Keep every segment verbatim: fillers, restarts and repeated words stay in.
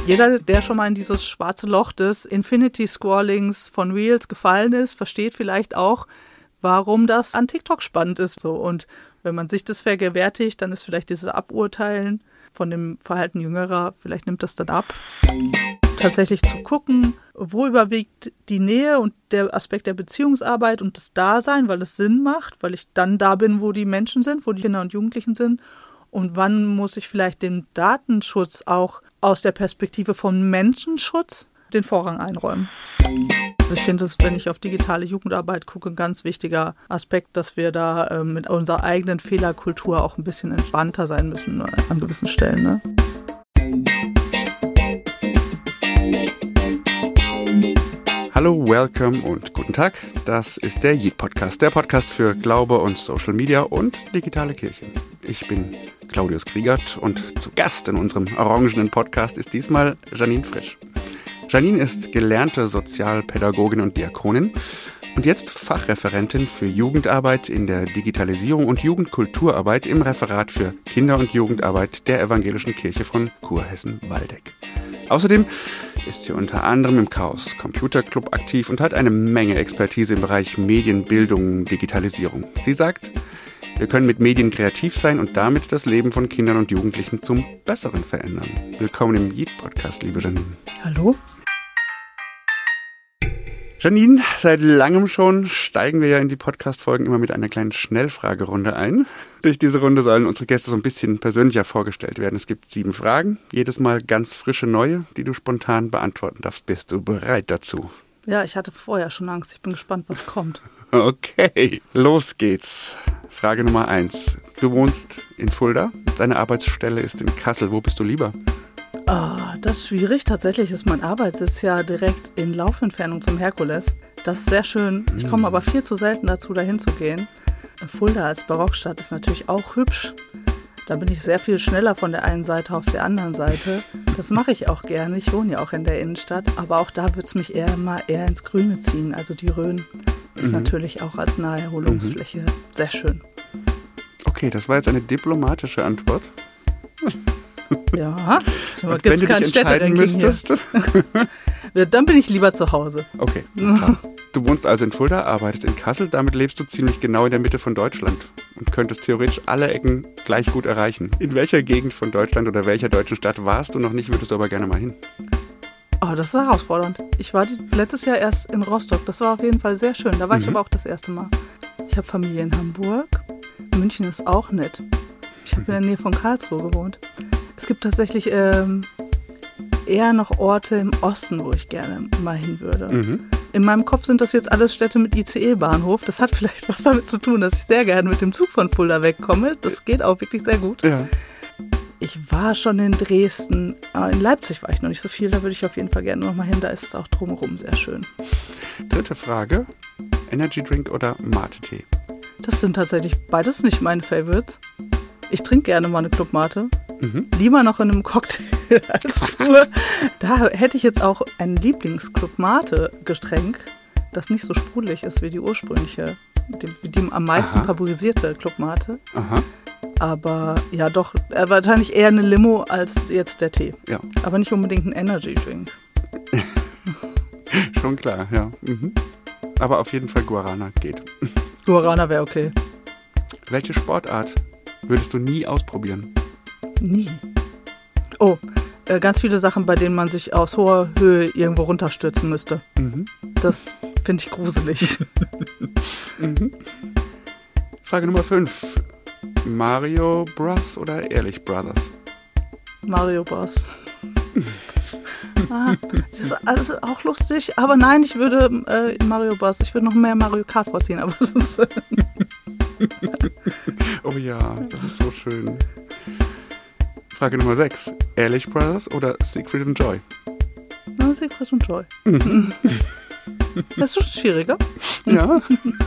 Jeder, der schon mal in dieses schwarze Loch des Infinity-Scrollings von Reels gefallen ist, versteht vielleicht auch, warum das an TikTok spannend ist. So. Und wenn man sich das vergewärtigt, dann ist vielleicht dieses Aburteilen von dem Verhalten Jüngerer, vielleicht nimmt das dann ab. Tatsächlich zu gucken, wo überwiegt die Nähe und der Aspekt der Beziehungsarbeit und das Dasein, weil es Sinn macht, weil ich dann da bin, wo die Menschen sind, wo die Kinder und Jugendlichen sind. Und wann muss ich vielleicht dem Datenschutz auch aus der Perspektive von Menschenschutz den Vorrang einräumen? Also ich finde es, wenn ich auf digitale Jugendarbeit gucke, ein ganz wichtiger Aspekt, dass wir da äh, mit unserer eigenen Fehlerkultur auch ein bisschen entspannter sein müssen an gewissen Stellen. Ne? Hallo, welcome und guten Tag. Das ist der Yeet-Podcast, der Podcast für Glaube und Social Media und digitale Kirche. Ich bin Claudius Kriegert und zu Gast in unserem orangenen Podcast ist diesmal Janine Frisch. Janine ist gelernte Sozialpädagogin und Diakonin und jetzt Fachreferentin für Jugendarbeit in der Digitalisierung und Jugendkulturarbeit im Referat für Kinder- und Jugendarbeit der Evangelischen Kirche von Kurhessen-Waldeck. Außerdem ist sie unter anderem im Chaos Computer Club aktiv und hat eine Menge Expertise im Bereich Medienbildung und Digitalisierung. Sie sagt, wir können mit Medien kreativ sein und damit das Leben von Kindern und Jugendlichen zum Besseren verändern. Willkommen im Yeet-Podcast, liebe Janine. Hallo. Janine, seit langem schon steigen wir ja in die Podcast-Folgen immer mit einer kleinen Schnellfragerunde ein. Durch diese Runde sollen unsere Gäste so ein bisschen persönlicher vorgestellt werden. Es gibt sieben Fragen, jedes Mal ganz frische neue, die du spontan beantworten darfst. Bist du bereit dazu? Ja, ich hatte vorher schon Angst. Ich bin gespannt, was kommt. Okay, los geht's. Frage Nummer eins. Du wohnst in Fulda, deine Arbeitsstelle ist in Kassel. Wo bist du lieber? Ah, das ist schwierig. Tatsächlich ist mein Arbeitssitz ja direkt in Laufentfernung zum Herkules. Das ist sehr schön. Ich komme aber viel zu selten dazu, dahin zu gehen. Fulda als Barockstadt ist natürlich auch hübsch. Da bin ich sehr viel schneller von der einen Seite auf der anderen Seite. Das mache ich auch gerne. Ich wohne ja auch in der Innenstadt. Aber auch da wird es mich eher mal eher ins Grüne ziehen. Also die Rhön ist mhm. natürlich auch als Naherholungsfläche mhm. sehr schön. Okay, das war jetzt eine diplomatische Antwort. Ja, aber wenn du dich entscheiden müsstest. Dann bin ich lieber zu Hause. Okay, klar. Du wohnst also in Fulda, arbeitest in Kassel, damit lebst du ziemlich genau in der Mitte von Deutschland und könntest theoretisch alle Ecken gleich gut erreichen. In welcher Gegend von Deutschland oder welcher deutschen Stadt warst du noch nicht, würdest du aber gerne mal hin? Oh, das ist herausfordernd. Ich war letztes Jahr erst in Rostock, das war auf jeden Fall sehr schön. Da war mhm. ich aber auch das erste Mal. Ich habe Familie in Hamburg, München ist auch nett. Ich habe in der Nähe von Karlsruhe gewohnt. Es gibt tatsächlich ähm, eher noch Orte im Osten, wo ich gerne mal hin würde. Mhm. In meinem Kopf sind das jetzt alles Städte mit I C E-Bahnhof. Das hat vielleicht was damit zu tun, dass ich sehr gerne mit dem Zug von Fulda wegkomme. Das geht auch wirklich sehr gut. Ja. Ich war schon in Dresden. In Leipzig war ich noch nicht so viel. Da würde ich auf jeden Fall gerne noch mal hin. Da ist es auch drumherum sehr schön. Dritte Frage. Energy Drink oder Mate-Tee? Das sind tatsächlich beides nicht meine Favorites. Ich trinke gerne mal eine Club Mate. Mhm. Lieber noch in einem Cocktail als pur. Da hätte ich jetzt auch ein Lieblings-Club Mate-Getränk, das nicht so sprudelig ist wie die ursprüngliche, die, die am meisten Aha. favorisierte Club Mate. Aha. Aber ja doch, äh, wahrscheinlich eher eine Limo als jetzt der Tee. Ja. Aber nicht unbedingt ein Energy-Drink. Schon klar, ja. Mhm. Aber auf jeden Fall Guarana geht. Guarana wäre okay. Welche Sportart würdest du nie ausprobieren? Nie. Oh, äh, ganz viele Sachen, bei denen man sich aus hoher Höhe irgendwo runterstürzen müsste. Mhm. Das finde ich gruselig. mhm. Frage Nummer fünf. Mario Bros. Oder Ehrlich Brothers? Mario Bros. Das, ah, das ist alles auch lustig, aber nein, ich würde äh, Mario Bros. Ich würde noch mehr Mario Kart vorziehen, aber das ist... Äh oh ja, das ist so schön. Frage Nummer sechs. Ehrlich Brothers oder Secret and Joy? Na, Secret and Joy. Mhm. Das ist schon schwieriger. Ja.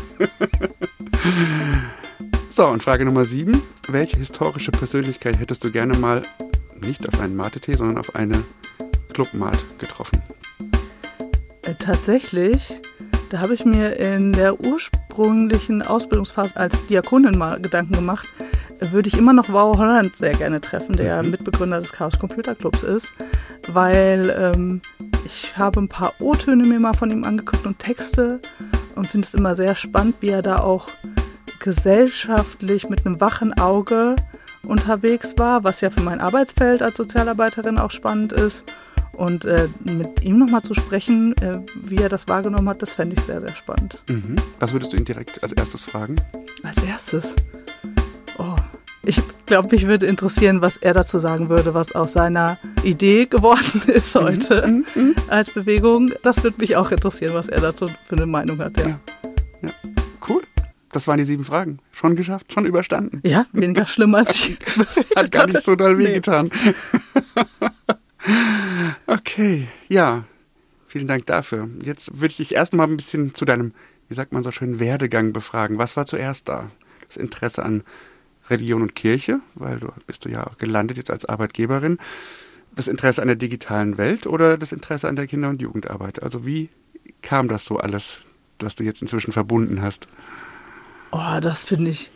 So, und Frage Nummer sieben. Welche historische Persönlichkeit hättest du gerne mal nicht auf einen Mate-Tee, sondern auf eine Club-Mate getroffen? Äh, tatsächlich, da habe ich mir in der ursprünglichen Ausbildungsphase als Diakonin mal Gedanken gemacht. würde ich immer noch Wow Holland sehr gerne treffen, der mhm. Mitbegründer des Chaos Computer Clubs ist, weil ähm, ich habe ein paar O-Töne mir mal von ihm angeguckt und Texte und finde es immer sehr spannend, wie er da auch gesellschaftlich mit einem wachen Auge unterwegs war, was ja für mein Arbeitsfeld als Sozialarbeiterin auch spannend ist. Und äh, mit ihm nochmal zu sprechen, äh, wie er das wahrgenommen hat, das fände ich sehr, sehr spannend. Mhm. Was würdest du ihn direkt als erstes fragen? Als erstes? Oh, ich glaube, mich würde interessieren, was er dazu sagen würde, was aus seiner Idee geworden ist heute mhm. Mhm. als Bewegung. Das würde mich auch interessieren, was er dazu für eine Meinung hat. Ja. Ja. Ja. Cool. Das waren die sieben Fragen. Schon geschafft, schon überstanden. Ja, weniger schlimm als ich. Hat gar nicht so doll wehgetan. Nee. Okay, ja, vielen Dank dafür. Jetzt würde ich dich erst mal ein bisschen zu deinem, wie sagt man so schön, Werdegang befragen. Was war zuerst da? Das Interesse an Religion und Kirche, weil du bist du ja gelandet jetzt als Arbeitgeberin. Das Interesse an der digitalen Welt oder das Interesse an der Kinder- und Jugendarbeit? Also wie kam das so alles, was du jetzt inzwischen verbunden hast? Oh, das finde ich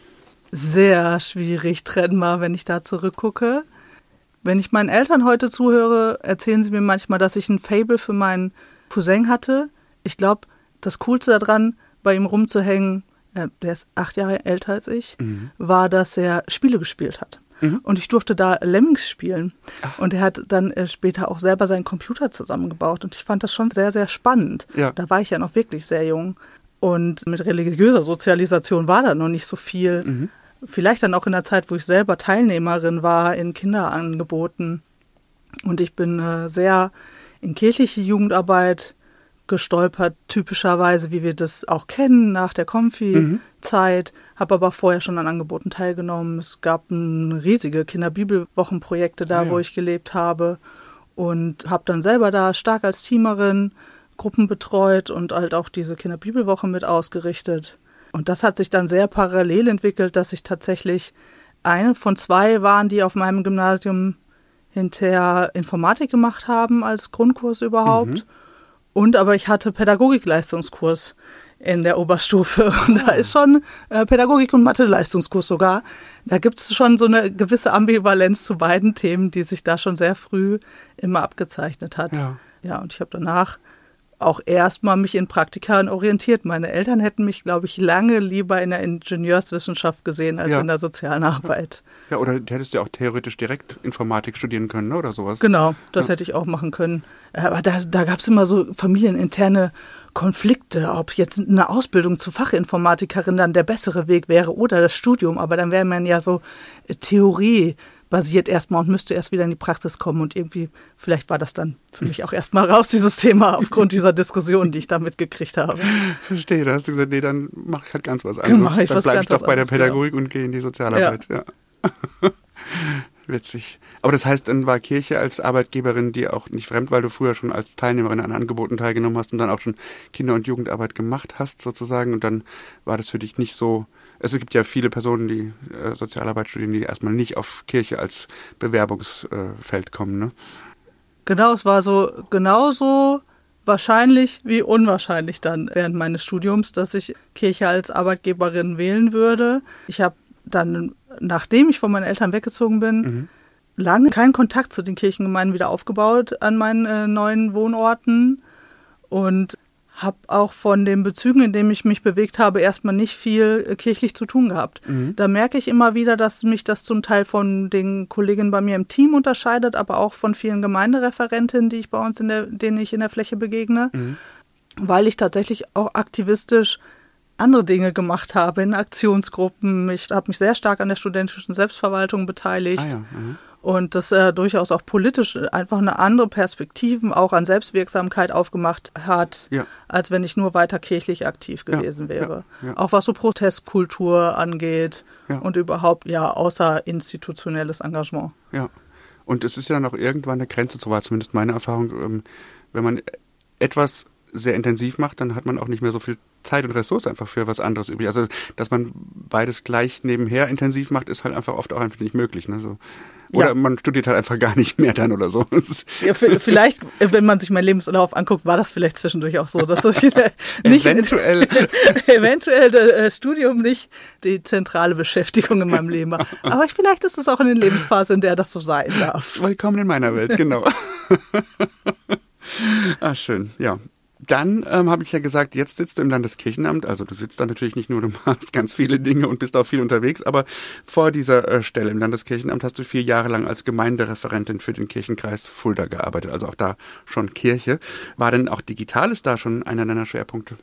sehr schwierig trennbar, wenn ich da zurückgucke. Wenn ich meinen Eltern heute zuhöre, erzählen sie mir manchmal, dass ich ein Faible für meinen Cousin hatte. Ich glaube, das Coolste daran, bei ihm rumzuhängen, äh, der ist acht Jahre älter als ich, mhm. war, dass er Spiele gespielt hat. Mhm. Und ich durfte da Lemmings spielen. Ach. Und er hat dann äh, später auch selber seinen Computer zusammengebaut. Und ich fand das schon sehr, sehr spannend. Ja. Da war ich ja noch wirklich sehr jung. Und mit religiöser Sozialisation war da noch nicht so viel. Mhm. Vielleicht dann auch in der Zeit, wo ich selber Teilnehmerin war in Kinderangeboten. Und ich bin äh, sehr in kirchliche Jugendarbeit gestolpert, typischerweise, wie wir das auch kennen, nach der Konfi-Zeit. Mhm. Habe aber vorher schon an Angeboten teilgenommen. Es gab ein riesige Kinderbibelwochenprojekte da, ah, ja. wo ich gelebt habe. Und habe dann selber da stark als Teamerin Gruppen betreut und halt auch diese Kinderbibelwoche mit ausgerichtet. Und das hat sich dann sehr parallel entwickelt, dass ich tatsächlich eine von zwei waren, die auf meinem Gymnasium hinterher Informatik gemacht haben als Grundkurs überhaupt. Mhm. Und aber ich hatte Pädagogik-Leistungskurs in der Oberstufe. Und da ist schon äh, Pädagogik- und Mathe-Leistungskurs sogar. Da gibt es schon so eine gewisse Ambivalenz zu beiden Themen, die sich da schon sehr früh immer abgezeichnet hat. Ja, ja, und ich habe danach auch erstmal mich in Praktika orientiert. Meine Eltern hätten mich, glaube ich, lange lieber in der Ingenieurswissenschaft gesehen als ja. in der sozialen Arbeit. Ja, oder du hättest ja auch theoretisch direkt Informatik studieren können, ne, oder sowas. Genau, das ja. hätte ich auch machen können. Aber da, da gab es immer so familieninterne Konflikte, ob jetzt eine Ausbildung zur Fachinformatikerin dann der bessere Weg wäre oder das Studium. Aber dann wäre man ja so Theorie basiert erstmal und müsste erst wieder in die Praxis kommen. Und irgendwie, vielleicht war das dann für mich auch erstmal raus, dieses Thema, aufgrund dieser Diskussion, die ich da mitgekriegt habe. Verstehe, da hast du gesagt, nee, dann mache ich halt ganz was anderes. Ich dann bleibe ich doch bei der Pädagogik ja. und gehe in die Sozialarbeit. Ja. Ja. Witzig. Aber das heißt, dann war Kirche als Arbeitgeberin dir auch nicht fremd, weil du früher schon als Teilnehmerin an Angeboten teilgenommen hast und dann auch schon Kinder- und Jugendarbeit gemacht hast sozusagen. Und dann war das für dich nicht so. Es gibt ja viele Personen, die äh, Sozialarbeit studieren, die erstmal nicht auf Kirche als Bewerbungsfeld äh, kommen, ne? Genau, es war so genauso wahrscheinlich wie unwahrscheinlich dann während meines Studiums, dass ich Kirche als Arbeitgeberin wählen würde. Ich habe dann, nachdem ich von meinen Eltern weggezogen bin, mhm. lange keinen Kontakt zu den Kirchengemeinden wieder aufgebaut an meinen äh, neuen Wohnorten und habe auch von den Bezügen, in denen ich mich bewegt habe, erstmal nicht viel äh, kirchlich zu tun gehabt. Mhm. Da merke ich immer wieder, dass mich das zum Teil von den Kolleginnen bei mir im Team unterscheidet, aber auch von vielen Gemeindereferentinnen, die ich bei uns in der, denen ich in der Fläche begegne, mhm. weil ich tatsächlich auch aktivistisch andere Dinge gemacht habe in Aktionsgruppen. Ich habe mich sehr stark an der studentischen Selbstverwaltung beteiligt. Ah ja, mhm. Und das äh, durchaus auch politisch einfach eine andere Perspektiven auch an Selbstwirksamkeit aufgemacht hat, ja. als wenn ich nur weiter kirchlich aktiv gewesen ja, wäre. Ja, ja. Auch was so Protestkultur angeht ja. und überhaupt ja außerinstitutionelles Engagement. Ja, und es ist ja dann auch irgendwann eine Grenze, so war zumindest meine Erfahrung, ähm, wenn man etwas sehr intensiv macht, dann hat man auch nicht mehr so viel Zeit und Ressource einfach für was anderes übrig. Also, dass man beides gleich nebenher intensiv macht, ist halt einfach oft auch einfach nicht möglich. Ne? So. Oder ja. man studiert halt einfach gar nicht mehr dann oder so. Ja, vielleicht, wenn man sich meinen Lebenslauf anguckt, war das vielleicht zwischendurch auch so, dass ich nicht eventuell, eventuell das Studium nicht die zentrale Beschäftigung in meinem Leben war. Aber ich, vielleicht ist es auch eine Lebensphase, in der das so sein darf. Willkommen in meiner Welt, genau. Ah, schön, ja. Dann ähm, habe ich ja gesagt, jetzt sitzt du im Landeskirchenamt, also du sitzt da natürlich nicht nur, du machst ganz viele Dinge und bist auch viel unterwegs, aber vor dieser äh, Stelle im Landeskirchenamt hast du vier Jahre lang als Gemeindereferentin für den Kirchenkreis Fulda gearbeitet, also auch da schon Kirche. War denn auch Digitales da schon einer deiner Schwerpunkte?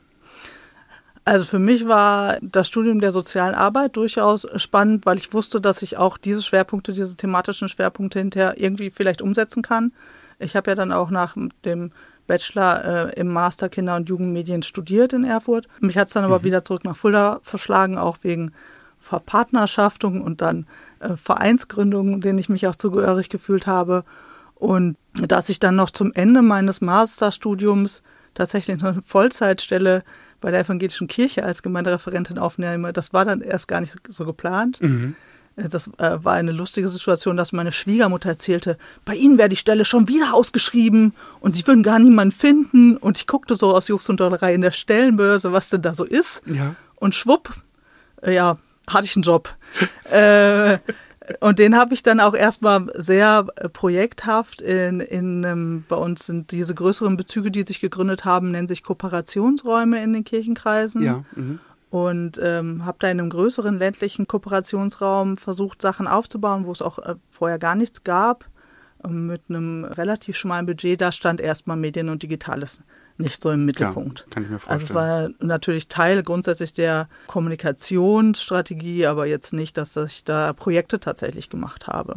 Also für mich war das Studium der sozialen Arbeit durchaus spannend, weil ich wusste, dass ich auch diese Schwerpunkte, diese thematischen Schwerpunkte hinterher irgendwie vielleicht umsetzen kann. Ich habe ja dann auch nach dem Bachelor äh, im Master Kinder- und Jugendmedien studiert in Erfurt. Mich hat es dann aber mhm. wieder zurück nach Fulda verschlagen, auch wegen Verpartnerschaftung und dann äh, Vereinsgründungen, denen ich mich auch zugehörig gefühlt habe. Und dass ich dann noch zum Ende meines Masterstudiums tatsächlich eine Vollzeitstelle bei der Evangelischen Kirche als Gemeindereferentin aufnehme, das war dann erst gar nicht so geplant. Mhm. Das äh, war eine lustige Situation, dass meine Schwiegermutter erzählte, bei Ihnen wäre die Stelle schon wieder ausgeschrieben und Sie würden gar niemanden finden. Und ich guckte so aus Jux und Dollerei in der Stellenbörse, was denn da so ist. Ja. Und schwupp, äh, ja, hatte ich einen Job. äh, und den habe ich dann auch erstmal sehr äh, projekthaft. In, in, ähm, bei uns sind diese größeren Bezüge, die sich gegründet haben, nennen sich Kooperationsräume in den Kirchenkreisen. Ja, mhm. Und ähm, habe da in einem größeren ländlichen Kooperationsraum versucht, Sachen aufzubauen, wo es auch äh, vorher gar nichts gab. Und mit einem relativ schmalen Budget, da stand erstmal Medien und Digitales nicht so im Mittelpunkt. Ja, kann ich mir vorstellen. Also es war natürlich Teil grundsätzlich der Kommunikationsstrategie, aber jetzt nicht, dass ich da Projekte tatsächlich gemacht habe.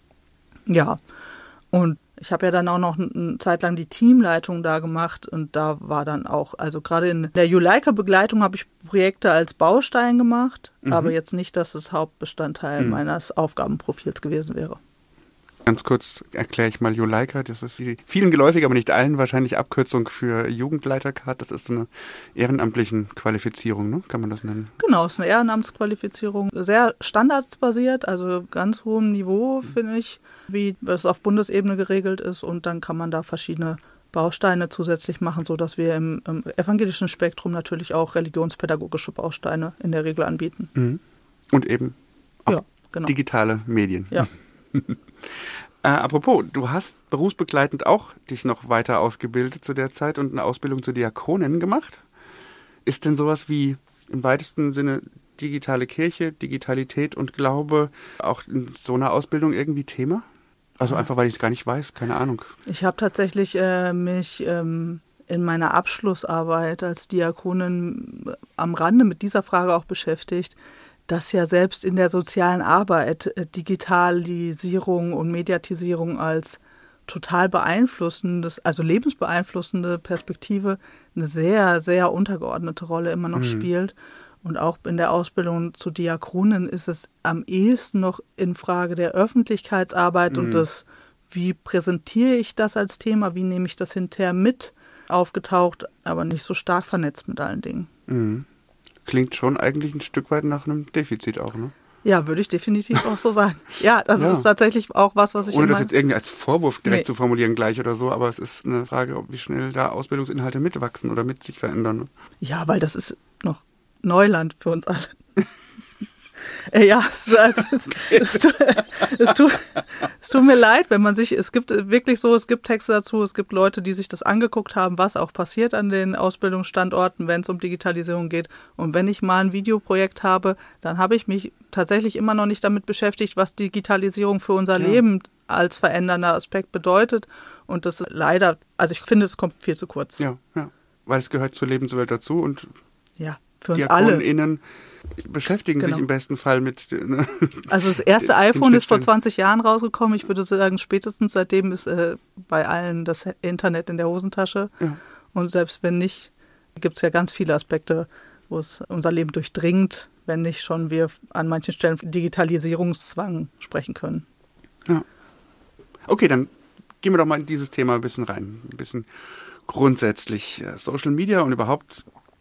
Ja, und ich habe ja dann auch noch eine Zeit lang die Teamleitung da gemacht und da war dann auch, also gerade in der Juleika-Begleitung habe ich Projekte als Baustein gemacht, mhm. aber jetzt nicht, dass es Hauptbestandteil mhm. meines Aufgabenprofils gewesen wäre. Ganz kurz erkläre ich mal Juleika, das ist die vielen geläufig, aber nicht allen wahrscheinlich Abkürzung für Jugendleitercard. Das ist so eine ehrenamtliche Qualifizierung, ne? Kann man das nennen? Genau, es ist eine Ehrenamtsqualifizierung, sehr standardsbasiert, also ganz hohem Niveau, finde ich, wie es auf Bundesebene geregelt ist und dann kann man da verschiedene Bausteine zusätzlich machen, sodass wir im, im evangelischen Spektrum natürlich auch religionspädagogische Bausteine in der Regel anbieten. Mhm. Und eben auch ja, genau. digitale Medien. Ja. Äh, apropos, du hast berufsbegleitend auch dich noch weiter ausgebildet zu der Zeit und eine Ausbildung zur Diakonin gemacht. Ist denn sowas wie im weitesten Sinne digitale Kirche, Digitalität und Glaube auch in so einer Ausbildung irgendwie Thema? Also ja. einfach, weil ich es gar nicht weiß, keine Ahnung. Ich habe tatsächlich äh, mich ähm, in meiner Abschlussarbeit als Diakonin am Rande mit dieser Frage auch beschäftigt, dass ja selbst in der sozialen Arbeit äh, Digitalisierung und Mediatisierung als total beeinflussendes, also lebensbeeinflussende Perspektive eine sehr, sehr untergeordnete Rolle immer noch mhm. spielt. Und auch in der Ausbildung zu Diakonen ist es am ehesten noch in Frage der Öffentlichkeitsarbeit mhm. und des, wie präsentiere ich das als Thema, wie nehme ich das hinterher mit, aufgetaucht, aber nicht so stark vernetzt mit allen Dingen. Mhm. Klingt schon eigentlich ein Stück weit nach einem Defizit auch, ne? Ja, würde ich definitiv auch so sagen. Ja, also ja. das ist tatsächlich auch was, was ich Ohne das jetzt irgendwie als Vorwurf direkt nee. zu formulieren gleich oder so, aber es ist eine Frage, ob wie schnell da Ausbildungsinhalte mitwachsen oder mit sich verändern. Ne? Ja, weil das ist noch Neuland für uns alle. Ja, es, also, es, es, tut, es, tut, es tut mir leid, wenn man sich, es gibt wirklich so, es gibt Texte dazu, es gibt Leute, die sich das angeguckt haben, was auch passiert an den Ausbildungsstandorten, wenn es um Digitalisierung geht. Und wenn ich mal ein Videoprojekt habe, dann habe ich mich tatsächlich immer noch nicht damit beschäftigt, was Digitalisierung für unser ja. Leben als verändernder Aspekt bedeutet. Und das leider, also ich finde, es kommt viel zu kurz. Ja, ja, weil es gehört zur Lebenswelt dazu und ja. Für uns alle. DiakonInnen beschäftigen genau. sich im besten Fall mit. Ne, also das erste iPhone ist vor zwanzig Jahren rausgekommen. Ich würde sagen, spätestens seitdem ist äh, bei allen das Internet in der Hosentasche. Ja. Und selbst wenn nicht, gibt es ja ganz viele Aspekte, wo es unser Leben durchdringt, wenn nicht schon wir an manchen Stellen Digitalisierungszwang sprechen können. Ja. Okay, dann gehen wir doch mal in dieses Thema ein bisschen rein. Ein bisschen grundsätzlich Social Media und überhaupt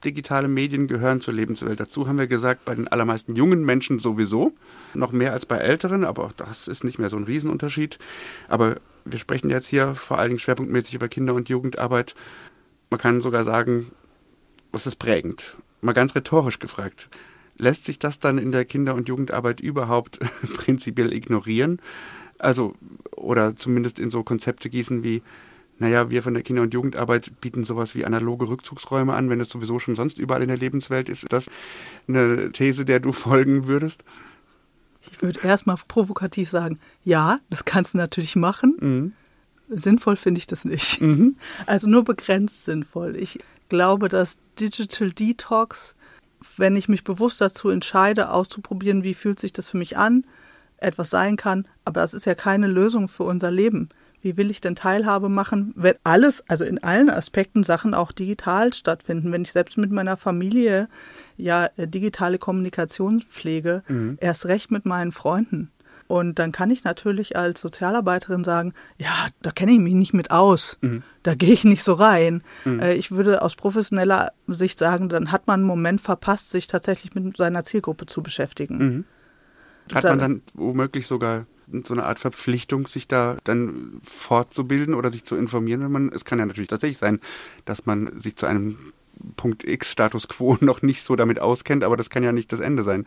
digitale Medien gehören zur Lebenswelt dazu, haben wir gesagt, bei den allermeisten jungen Menschen sowieso, noch mehr als bei Älteren, aber auch das ist nicht mehr so ein Riesenunterschied. Aber wir sprechen jetzt hier vor allen Dingen schwerpunktmäßig über Kinder- und Jugendarbeit. Man kann sogar sagen, das ist prägend. Mal ganz rhetorisch gefragt. Lässt sich das dann in der Kinder- und Jugendarbeit überhaupt prinzipiell ignorieren? Also, oder zumindest in so Konzepte gießen wie, naja, wir von der Kinder- und Jugendarbeit bieten sowas wie analoge Rückzugsräume an, wenn es sowieso schon sonst überall in der Lebenswelt ist. Ist das eine These, der du folgen würdest? Ich würde erstmal provokativ sagen, ja, das kannst du natürlich machen. Mhm. Sinnvoll finde ich das nicht. Mhm. Also nur begrenzt sinnvoll. Ich glaube, dass Digital Detox, wenn ich mich bewusst dazu entscheide, auszuprobieren, wie fühlt sich das für mich an, etwas sein kann, aber das ist ja keine Lösung für unser Leben. Wie will ich denn Teilhabe machen, wenn alles, also in allen Aspekten Sachen auch digital stattfinden? Wenn ich selbst mit meiner Familie ja digitale Kommunikation pflege, mhm. erst recht mit meinen Freunden. Und dann kann ich natürlich als Sozialarbeiterin sagen, ja, da kenne ich mich nicht mit aus, mhm. da gehe ich nicht so rein. Mhm. Äh, ich würde aus professioneller Sicht sagen, dann hat man einen Moment verpasst, sich tatsächlich mit seiner Zielgruppe zu beschäftigen. Mhm. Hat man dann womöglich sogar so eine Art Verpflichtung, sich da dann fortzubilden oder sich zu informieren, wenn man, es kann ja natürlich tatsächlich sein, dass man sich zu einem Punkt X Status Quo noch nicht so damit auskennt, aber das kann ja nicht das Ende sein.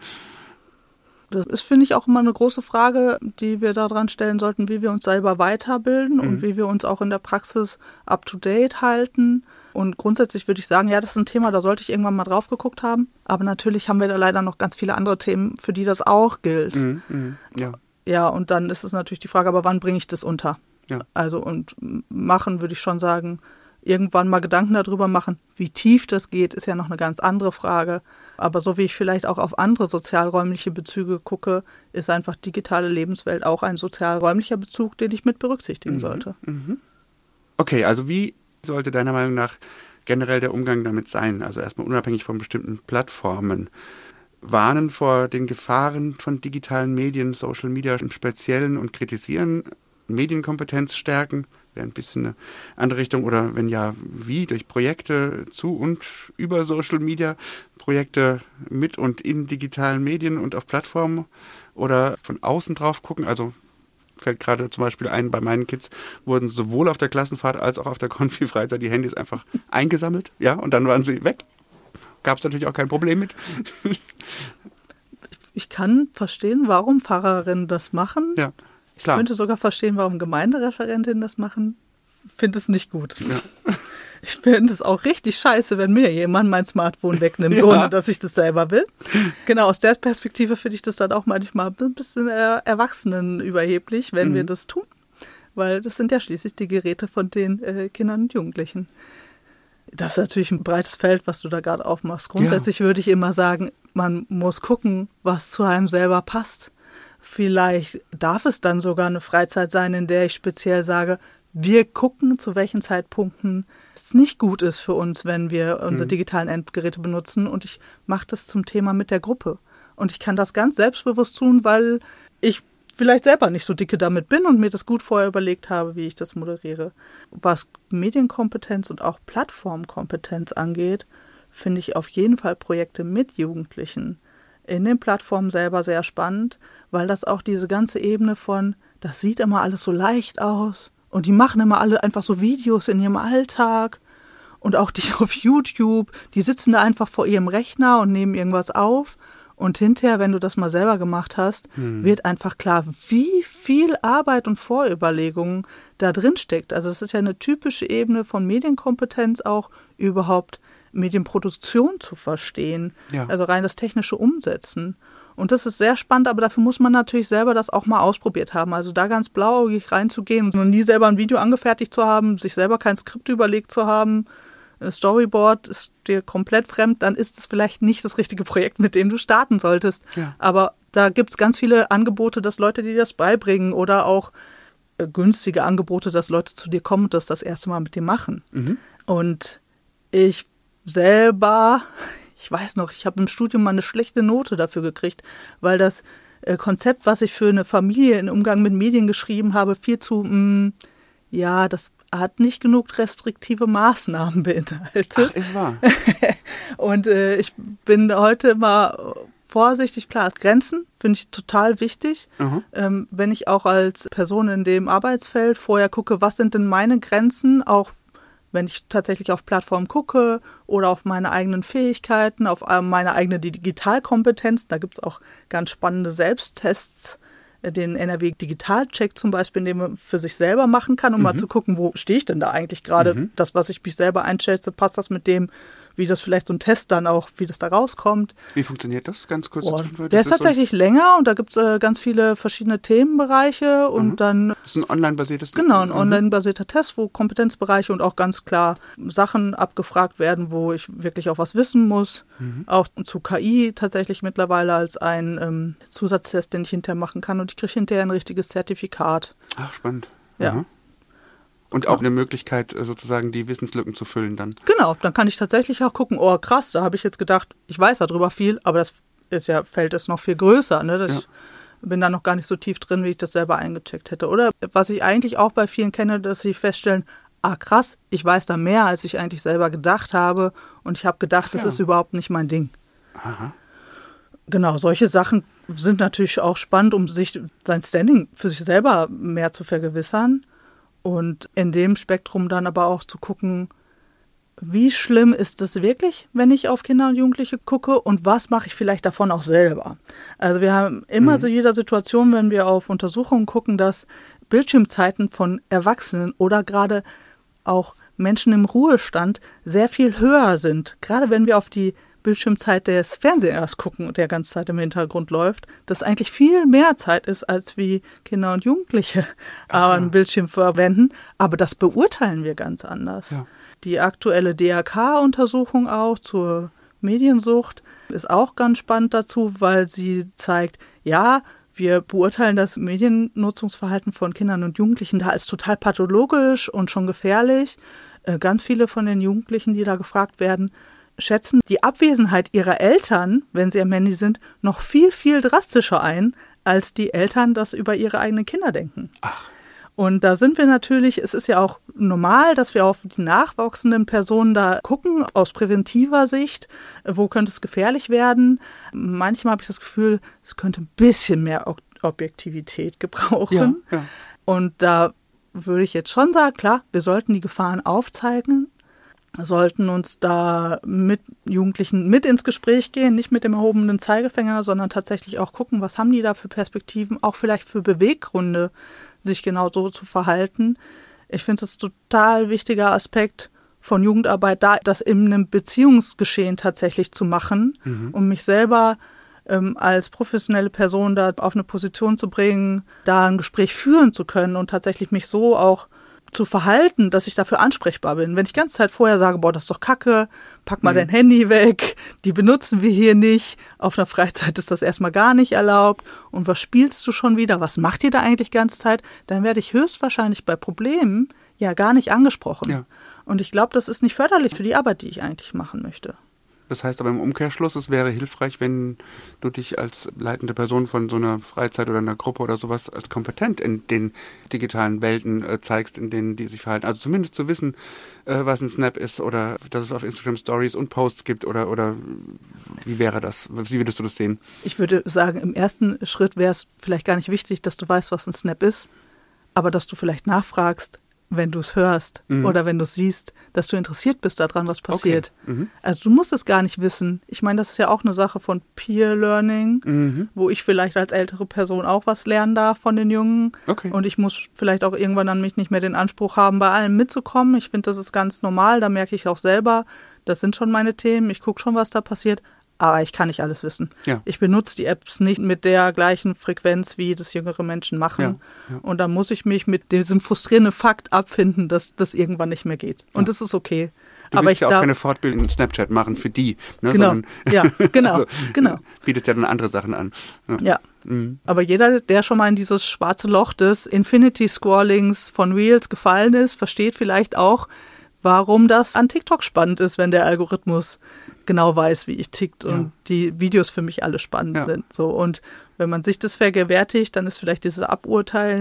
Das ist, finde ich, auch immer eine große Frage, die wir daran stellen sollten, wie wir uns selber weiterbilden mhm. und wie wir uns auch in der Praxis up-to-date halten. Und grundsätzlich würde ich sagen, ja, das ist ein Thema, da sollte ich irgendwann mal drauf geguckt haben. Aber natürlich haben wir da leider noch ganz viele andere Themen, für die das auch gilt. Mhm, mhm, ja. Ja, und dann ist es natürlich die Frage, aber wann bringe ich das unter? Ja. Also und machen würde ich schon sagen, irgendwann mal Gedanken darüber machen, wie tief das geht, ist ja noch eine ganz andere Frage. Aber so wie ich vielleicht auch auf andere sozialräumliche Bezüge gucke, ist einfach digitale Lebenswelt auch ein sozialräumlicher Bezug, den ich mit berücksichtigen mhm, sollte. Mhm. Okay, also wie sollte deiner Meinung nach generell der Umgang damit sein? Also erstmal unabhängig von bestimmten Plattformen. Warnen vor den Gefahren von digitalen Medien, Social Media im Speziellen und kritisieren, Medienkompetenz stärken, wäre ein bisschen eine andere Richtung, oder wenn ja, wie? Durch Projekte zu und über Social Media, Projekte mit und in digitalen Medien und auf Plattformen oder von außen drauf gucken, also fällt gerade zum Beispiel ein, bei meinen Kids wurden sowohl auf der Klassenfahrt als auch auf der Konfi-Freizeit die Handys einfach eingesammelt, ja, und dann waren sie weg. Gab es natürlich auch kein Problem mit. Ich kann verstehen, warum Pfarrerinnen das machen. Ja, ich könnte sogar verstehen, warum Gemeindereferentinnen das machen. Finde es nicht gut. Ja. Ich finde es auch richtig scheiße, wenn mir jemand mein Smartphone wegnimmt, ja. ohne dass ich das selber will. Genau, aus der Perspektive finde ich das dann auch manchmal ein bisschen äh, erwachsenenüberheblich, wenn mhm. wir das tun. Weil das sind ja schließlich die Geräte von den äh, Kindern und Jugendlichen. Das ist natürlich ein breites Feld, was du da gerade aufmachst. Grundsätzlich ja. würde ich immer sagen, man muss gucken, was zu einem selber passt. Vielleicht darf es dann sogar eine Freizeit sein, in der ich speziell sage, wir gucken, zu welchen Zeitpunkten es nicht gut ist für uns, wenn wir unsere mhm. digitalen Endgeräte benutzen. Und ich mache das zum Thema mit der Gruppe. Und ich kann das ganz selbstbewusst tun, weil ich vielleicht selber nicht so dicke damit bin und mir das gut vorher überlegt habe, wie ich das moderiere. Was Medienkompetenz und auch Plattformkompetenz angeht, finde ich auf jeden Fall Projekte mit Jugendlichen in den Plattformen selber sehr spannend, weil das auch diese ganze Ebene von, das sieht immer alles so leicht aus und die machen immer alle einfach so Videos in ihrem Alltag und auch die auf YouTube, die sitzen da einfach vor ihrem Rechner und nehmen irgendwas auf. Und hinterher, wenn du das mal selber gemacht hast, hm. wird einfach klar, wie viel Arbeit und Vorüberlegungen da drin steckt. Also es ist ja eine typische Ebene von Medienkompetenz auch, überhaupt Medienproduktion zu verstehen. Ja. Also rein das technische Umsetzen. Und das ist sehr spannend, aber dafür muss man natürlich selber das auch mal ausprobiert haben. Also da ganz blauäugig reinzugehen und nie selber ein Video angefertigt zu haben, sich selber kein Skript überlegt zu haben, Storyboard ist dir komplett fremd, dann ist es vielleicht nicht das richtige Projekt, mit dem du starten solltest. Ja. Aber da gibt es ganz viele Angebote, dass Leute dir das beibringen oder auch äh, günstige Angebote, dass Leute zu dir kommen und das das erste Mal mit dir machen. Mhm. Und ich selber, ich weiß noch, ich habe im Studium mal eine schlechte Note dafür gekriegt, weil das äh, Konzept, was ich für eine Familie im Umgang mit Medien geschrieben habe, viel zu mh, ja, das hat nicht genug restriktive Maßnahmen beinhaltet. Ach, ist wahr. Und äh, ich bin heute mal vorsichtig, klar, Grenzen finde ich total wichtig. Mhm. Ähm, wenn ich auch als Person in dem Arbeitsfeld vorher gucke, was sind denn meine Grenzen, auch wenn ich tatsächlich auf Plattformen gucke oder auf meine eigenen Fähigkeiten, auf meine eigene Digitalkompetenz. Da gibt es auch ganz spannende Selbsttests, den N R W Digitalcheck zum Beispiel, den man für sich selber machen kann, um mhm. mal zu gucken, wo stehe ich denn da eigentlich gerade? Mhm. Das, was ich mich selber einschätze, passt das mit dem, wie das vielleicht so ein Test dann auch, wie das da rauskommt. Wie funktioniert das? Ganz kurz. Oh, der ist tatsächlich so länger und da gibt es äh, ganz viele verschiedene Themenbereiche und mhm. dann... Das ist ein online-basiertes Test? Genau, ein mhm. online-basierter Test, wo Kompetenzbereiche und auch ganz klar Sachen abgefragt werden, wo ich wirklich auch was wissen muss. Mhm. Auch zu K I tatsächlich mittlerweile als ein ähm, Zusatztest, den ich hinterher machen kann und ich kriege hinterher ein richtiges Zertifikat. Ach, spannend. Ja. Mhm. Und auch eine Möglichkeit, sozusagen die Wissenslücken zu füllen dann. Genau, dann kann ich tatsächlich auch gucken, oh krass, da habe ich jetzt gedacht, ich weiß darüber viel, aber das ist ja, Feld ist noch viel größer. Ne? Das, ja. Ich bin da noch gar nicht so tief drin, wie ich das selber eingecheckt hätte. Oder was ich eigentlich auch bei vielen kenne, dass sie feststellen, ah krass, ich weiß da mehr, als ich eigentlich selber gedacht habe und ich habe gedacht, das ja. ist überhaupt nicht mein Ding. Aha. Genau, solche Sachen sind natürlich auch spannend, um sich sein Standing für sich selber mehr zu vergewissern. Und in dem Spektrum dann aber auch zu gucken, wie schlimm ist es wirklich, wenn ich auf Kinder und Jugendliche gucke und was mache ich vielleicht davon auch selber. Also wir haben immer mhm. so jeder Situation, wenn wir auf Untersuchungen gucken, dass Bildschirmzeiten von Erwachsenen oder gerade auch Menschen im Ruhestand sehr viel höher sind. Gerade wenn wir auf die Bildschirmzeit des Fernsehers gucken und der ganze Zeit im Hintergrund läuft, dass eigentlich viel mehr Zeit ist, als wie Kinder und Jugendliche Ach, einen ja. Bildschirm verwenden. Aber das beurteilen wir ganz anders. Ja. Die aktuelle D R K-Untersuchung auch zur Mediensucht ist auch ganz spannend dazu, weil sie zeigt, ja, wir beurteilen das Mediennutzungsverhalten von Kindern und Jugendlichen da als total pathologisch und schon gefährlich. Ganz viele von den Jugendlichen, die da gefragt werden, schätzen die Abwesenheit ihrer Eltern, wenn sie am Handy sind, noch viel, viel drastischer ein, als die Eltern das über ihre eigenen Kinder denken. Ach. Und da sind wir natürlich, es ist ja auch normal, dass wir auf die nachwachsenden Personen da gucken, aus präventiver Sicht, wo könnte es gefährlich werden. Manchmal habe ich das Gefühl, es könnte ein bisschen mehr Objektivität gebrauchen. Ja, ja. Und da würde ich jetzt schon sagen, klar, wir sollten die Gefahren aufzeigen, sollten uns da mit Jugendlichen mit ins Gespräch gehen, nicht mit dem erhobenen Zeigefinger, sondern tatsächlich auch gucken, was haben die da für Perspektiven, auch vielleicht für Beweggründe, sich genau so zu verhalten. Ich finde es ein total wichtiger Aspekt von Jugendarbeit, da das in einem Beziehungsgeschehen tatsächlich zu machen, mhm. um mich selber ähm, als professionelle Person da auf eine Position zu bringen, da ein Gespräch führen zu können und tatsächlich mich so auch zu verhalten, dass ich dafür ansprechbar bin. Wenn ich die ganze Zeit vorher sage, boah, das ist doch Kacke, pack mal mhm. dein Handy weg, die benutzen wir hier nicht, auf einer Freizeit ist das erstmal gar nicht erlaubt und was spielst du schon wieder, was macht ihr da eigentlich die ganze Zeit, dann werde ich höchstwahrscheinlich bei Problemen ja gar nicht angesprochen. Ja. Und ich glaube, das ist nicht förderlich für die Arbeit, die ich eigentlich machen möchte. Das heißt aber im Umkehrschluss, es wäre hilfreich, wenn du dich als leitende Person von so einer Freizeit oder einer Gruppe oder sowas als kompetent in den digitalen Welten äh, zeigst, in denen die sich verhalten. Also zumindest zu wissen, äh, was ein Snap ist oder dass es auf Instagram Stories und Posts gibt oder oder wie wäre das? Wie würdest du das sehen? Ich würde sagen, im ersten Schritt wäre es vielleicht gar nicht wichtig, dass du weißt, was ein Snap ist, aber dass du vielleicht nachfragst, wenn du es hörst mhm. oder wenn du es siehst, dass du interessiert bist daran, was passiert. Okay. Mhm. Also du musst es gar nicht wissen. Ich meine, das ist ja auch eine Sache von Peer Learning, mhm. wo ich vielleicht als ältere Person auch was lernen darf von den Jungen. Okay. Und ich muss vielleicht auch irgendwann an mich nicht mehr den Anspruch haben, bei allem mitzukommen. Ich finde, das ist ganz normal. Da merke ich auch selber, das sind schon meine Themen. Ich gucke schon, was da passiert. Aber ich kann nicht alles wissen. Ja. Ich benutze die Apps nicht mit der gleichen Frequenz, wie das jüngere Menschen machen. Ja, ja. Und dann muss ich mich mit diesem frustrierenden Fakt abfinden, dass das irgendwann nicht mehr geht. Und ja. das ist okay. Du aber willst ich ja auch darf, keine Fortbildung in Snapchat machen für die. Ne, genau, sondern, ja, genau, also, genau. Bietest ja dann andere Sachen an. Ja. ja. Mhm. Aber jeder, der schon mal in dieses schwarze Loch des Infinity-Scrollings von Reels gefallen ist, versteht vielleicht auch, warum das an TikTok spannend ist, wenn der Algorithmus genau weiß, wie ich tickt und ja. die Videos für mich alle spannend ja. sind. So. Und wenn man sich das vergegenwärtigt, dann ist vielleicht dieses Aburteilen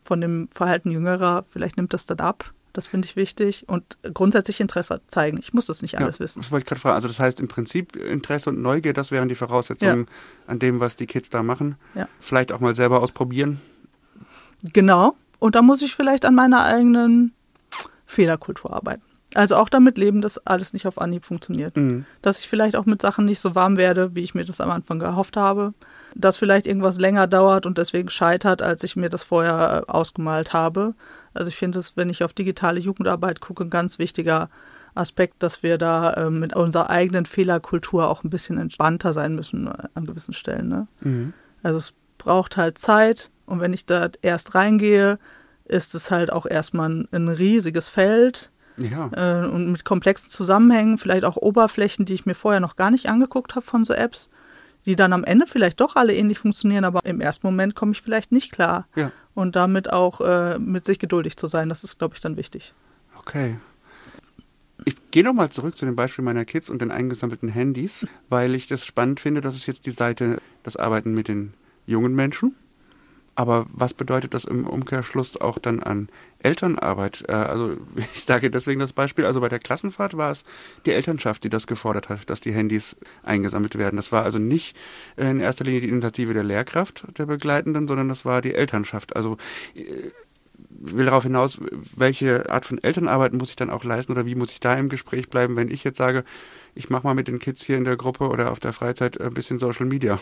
von dem Verhalten Jüngerer, vielleicht nimmt das dann ab. Das finde ich wichtig. Und grundsätzlich Interesse zeigen. Ich muss das nicht alles ja, wissen. Das wollte ich gerade fragen. Also das heißt im Prinzip Interesse und Neugier, das wären die Voraussetzungen ja. an dem, was die Kids da machen. Ja. Vielleicht auch mal selber ausprobieren. Genau. Und da muss ich vielleicht an meiner eigenen Fehlerkultur arbeiten. Also auch damit leben, dass alles nicht auf Anhieb funktioniert. Mhm. Dass ich vielleicht auch mit Sachen nicht so warm werde, wie ich mir das am Anfang gehofft habe. Dass vielleicht irgendwas länger dauert und deswegen scheitert, als ich mir das vorher ausgemalt habe. Also ich finde es, wenn ich auf digitale Jugendarbeit gucke, ein ganz wichtiger Aspekt, dass wir da äh, mit unserer eigenen Fehlerkultur auch ein bisschen entspannter sein müssen äh, an gewissen Stellen. Ne? Mhm. Also es braucht halt Zeit und wenn ich da erst reingehe, ist es halt auch erstmal ein, ein riesiges Feld ja. äh, und mit komplexen Zusammenhängen, vielleicht auch Oberflächen, die ich mir vorher noch gar nicht angeguckt habe von so Apps, die dann am Ende vielleicht doch alle ähnlich funktionieren, aber im ersten Moment komme ich vielleicht nicht klar. Ja. Und damit auch äh, mit sich geduldig zu sein, das ist, glaube ich, dann wichtig. Okay. Ich gehe nochmal zurück zu dem Beispiel meiner Kids und den eingesammelten Handys, weil ich das spannend finde, das ist jetzt die Seite, das Arbeiten mit den jungen Menschen. Aber was bedeutet das im Umkehrschluss auch dann an Elternarbeit? Also ich sage deswegen das Beispiel, also bei der Klassenfahrt war es die Elternschaft, die das gefordert hat, dass die Handys eingesammelt werden. Das war also nicht in erster Linie die Initiative der Lehrkraft, der Begleitenden, sondern das war die Elternschaft. Also ich will darauf hinaus, welche Art von Elternarbeit muss ich dann auch leisten oder wie muss ich da im Gespräch bleiben, wenn ich jetzt sage, ich mache mal mit den Kids hier in der Gruppe oder auf der Freizeit ein bisschen Social Media.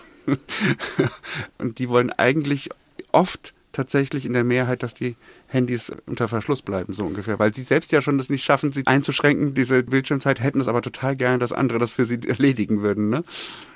Und die wollen eigentlich oft tatsächlich in der Mehrheit, dass die Handys unter Verschluss bleiben, so ungefähr. Weil sie selbst ja schon das nicht schaffen, sie einzuschränken, diese Bildschirmzeit, hätten es aber total gerne, dass andere das für sie erledigen würden, ne?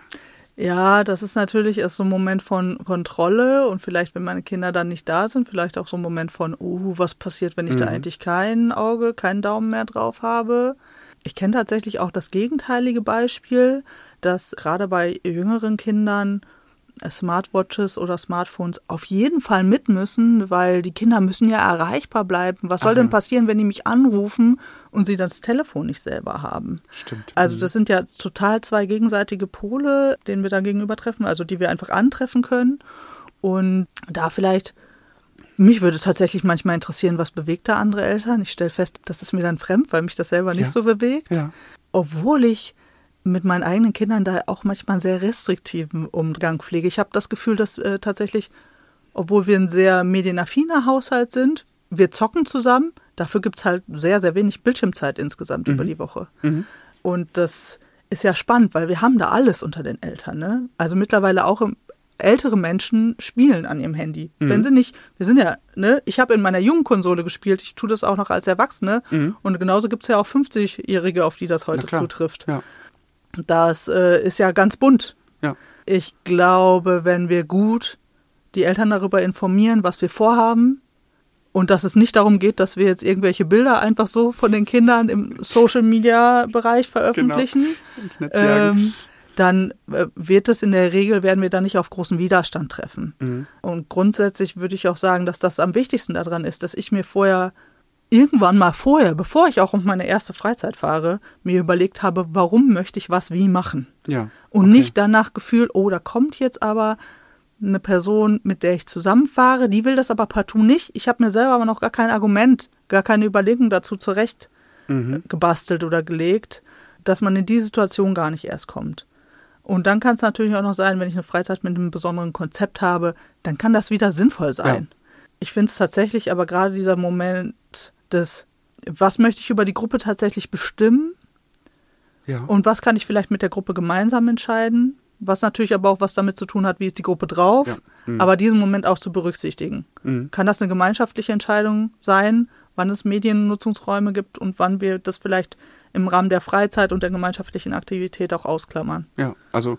Ja, das ist natürlich erst so ein Moment von Kontrolle und vielleicht, wenn meine Kinder dann nicht da sind, vielleicht auch so ein Moment von, oh, was passiert, wenn ich mhm. da eigentlich kein Auge, keinen Daumen mehr drauf habe. Ich kenne tatsächlich auch das gegenteilige Beispiel, dass gerade bei jüngeren Kindern Smartwatches oder Smartphones auf jeden Fall mit müssen, weil die Kinder müssen ja erreichbar bleiben. Was soll Aha. denn passieren, wenn die mich anrufen und sie das Telefon nicht selber haben? Stimmt. Also das sind ja total zwei gegenseitige Pole, denen wir da gegenübertreffen, also die wir einfach antreffen können. Und da vielleicht, mich würde tatsächlich manchmal interessieren, was bewegt da andere Eltern? Ich stelle fest, das ist mir dann fremd, weil mich das selber nicht ja. so bewegt. Ja. Obwohl ich mit meinen eigenen Kindern da auch manchmal einen sehr restriktiven Umgang pflege. Ich habe das Gefühl, dass äh, tatsächlich, obwohl wir ein sehr medienaffiner Haushalt sind, wir zocken zusammen, dafür gibt es halt sehr, sehr wenig Bildschirmzeit insgesamt mhm. über die Woche. Mhm. Und das ist ja spannend, weil wir haben da alles unter den Eltern. Ne? Also mittlerweile auch im, ältere Menschen spielen an ihrem Handy. Mhm. Wenn sie nicht, wir sind ja, ne, ich habe in meiner jungen Konsole gespielt, ich tue das auch noch als Erwachsene. Mhm. Und genauso gibt es ja auch fünfzigjährige, auf die das heute zutrifft. Ja. Das äh, ist ja ganz bunt. Ja. Ich glaube, wenn wir gut die Eltern darüber informieren, was wir vorhaben und dass es nicht darum geht, dass wir jetzt irgendwelche Bilder einfach so von den Kindern im Social-Media-Bereich veröffentlichen, genau. ins Netz jagen. Ähm, dann äh, wird es in der Regel, werden wir da nicht auf großen Widerstand treffen. Mhm. Und grundsätzlich würde ich auch sagen, dass das am wichtigsten daran ist, dass ich mir vorher irgendwann mal vorher, bevor ich auch um meine erste Freizeit fahre, mir überlegt habe, warum möchte ich was wie machen. Ja, und okay. nicht danach gefühlt, oh, da kommt jetzt aber eine Person, mit der ich zusammenfahre, die will das aber partout nicht. Ich habe mir selber aber noch gar kein Argument, gar keine Überlegung dazu zurecht mhm. gebastelt oder gelegt, dass man in die Situation gar nicht erst kommt. Und dann kann es natürlich auch noch sein, wenn ich eine Freizeit mit einem besonderen Konzept habe, dann kann das wieder sinnvoll sein. Ja. Ich finde es tatsächlich aber gerade dieser Moment des, was möchte ich über die Gruppe tatsächlich bestimmen ja. und was kann ich vielleicht mit der Gruppe gemeinsam entscheiden, was natürlich aber auch was damit zu tun hat, wie ist die Gruppe drauf, ja. mhm. aber diesen Moment auch zu berücksichtigen. Mhm. Kann das eine gemeinschaftliche Entscheidung sein, wann es Mediennutzungsräume gibt und wann wir das vielleicht im Rahmen der Freizeit und der gemeinschaftlichen Aktivität auch ausklammern? Ja, also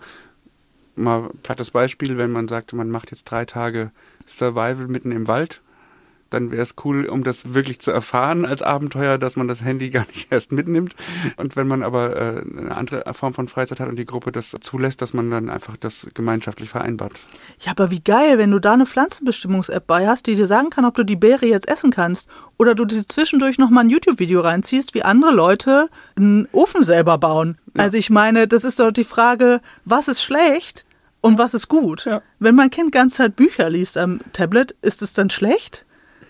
mal plattes Beispiel, wenn man sagt, man macht jetzt drei Tage Survival mitten im Wald, dann wäre es cool, um das wirklich zu erfahren als Abenteuer, dass man das Handy gar nicht erst mitnimmt. Und wenn man aber äh, eine andere Form von Freizeit hat und die Gruppe das zulässt, dass man dann einfach das gemeinschaftlich vereinbart. Ja, aber wie geil, wenn du da eine Pflanzenbestimmungs-App bei hast, die dir sagen kann, ob du die Beere jetzt essen kannst oder du dir zwischendurch nochmal ein YouTube-Video reinziehst, wie andere Leute einen Ofen selber bauen. Ja. Also ich meine, das ist doch die Frage, was ist schlecht und was ist gut? Ja. Wenn mein Kind ganze Zeit Bücher liest am Tablet, ist es dann schlecht?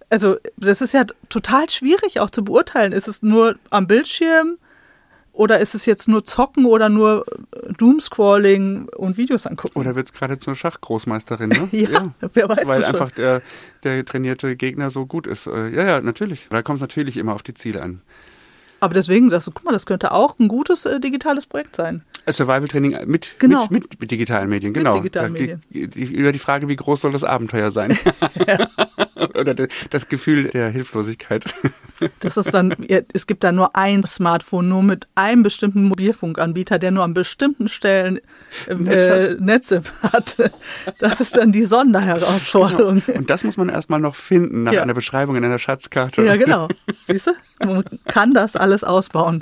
also das ist ja total schwierig auch zu beurteilen. Ist es nur am Bildschirm oder ist es jetzt nur Zocken oder nur Doomscrolling und Videos angucken? Oder wird es gerade zur Schachgroßmeisterin, ne? ja, ja, wer weiß. Weil das einfach schon. der, der trainierte Gegner so gut ist. Ja, ja, natürlich. Da kommt es natürlich immer auf die Ziele an. Aber deswegen, das, guck mal, das könnte auch ein gutes äh, digitales Projekt sein. Survival-Training mit, genau. mit, mit, mit digitalen Medien, genau. Mit digitalen Medien. Die, die, über die Frage, wie groß soll das Abenteuer sein? Ja. Oder das Gefühl der Hilflosigkeit. Das ist dann, es gibt da nur ein Smartphone, nur mit einem bestimmten Mobilfunkanbieter, der nur an bestimmten Stellen äh, Netze. Netze hat. Das ist dann die Sonderherausforderung. Genau. Und das muss man erstmal noch finden, nach ja. einer Beschreibung in einer Schatzkarte. Ja, genau. Siehst du? Man kann das alles ausbauen.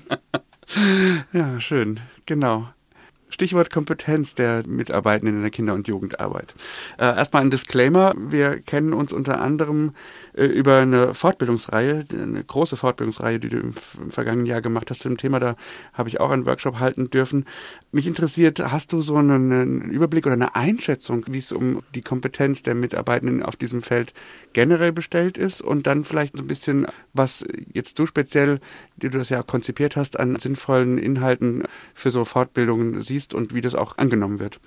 Ja, schön. Genau. Stichwort Kompetenz der Mitarbeitenden in der Kinder- und Jugendarbeit. Äh, erstmal ein Disclaimer. Wir kennen uns unter anderem äh, über eine Fortbildungsreihe, eine große Fortbildungsreihe, die du im, im vergangenen Jahr gemacht hast zu dem Thema. Da habe ich auch einen Workshop halten dürfen. Mich interessiert, hast du so einen, einen Überblick oder eine Einschätzung, wie es um die Kompetenz der Mitarbeitenden auf diesem Feld generell bestellt ist? Und dann vielleicht so ein bisschen, was jetzt du speziell, die du das ja konzipiert hast, an sinnvollen Inhalten für so Fortbildungen siehst und wie das auch angenommen wird.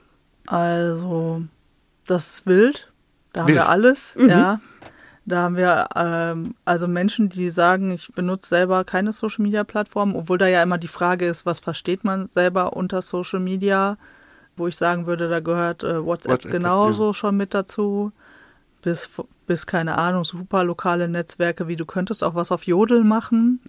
Also, das ist wild. Da haben wild. wir alles. Mhm. Ja. Da haben wir ähm, also Menschen, die sagen, ich benutze selber keine Social-Media-Plattform, obwohl da ja immer die Frage ist, was versteht man selber unter Social Media, wo ich sagen würde, da gehört äh, WhatsApp, WhatsApp genauso ja. schon mit dazu. Bis, bis, keine Ahnung, super lokale Netzwerke, wie du könntest auch was auf Jodel machen.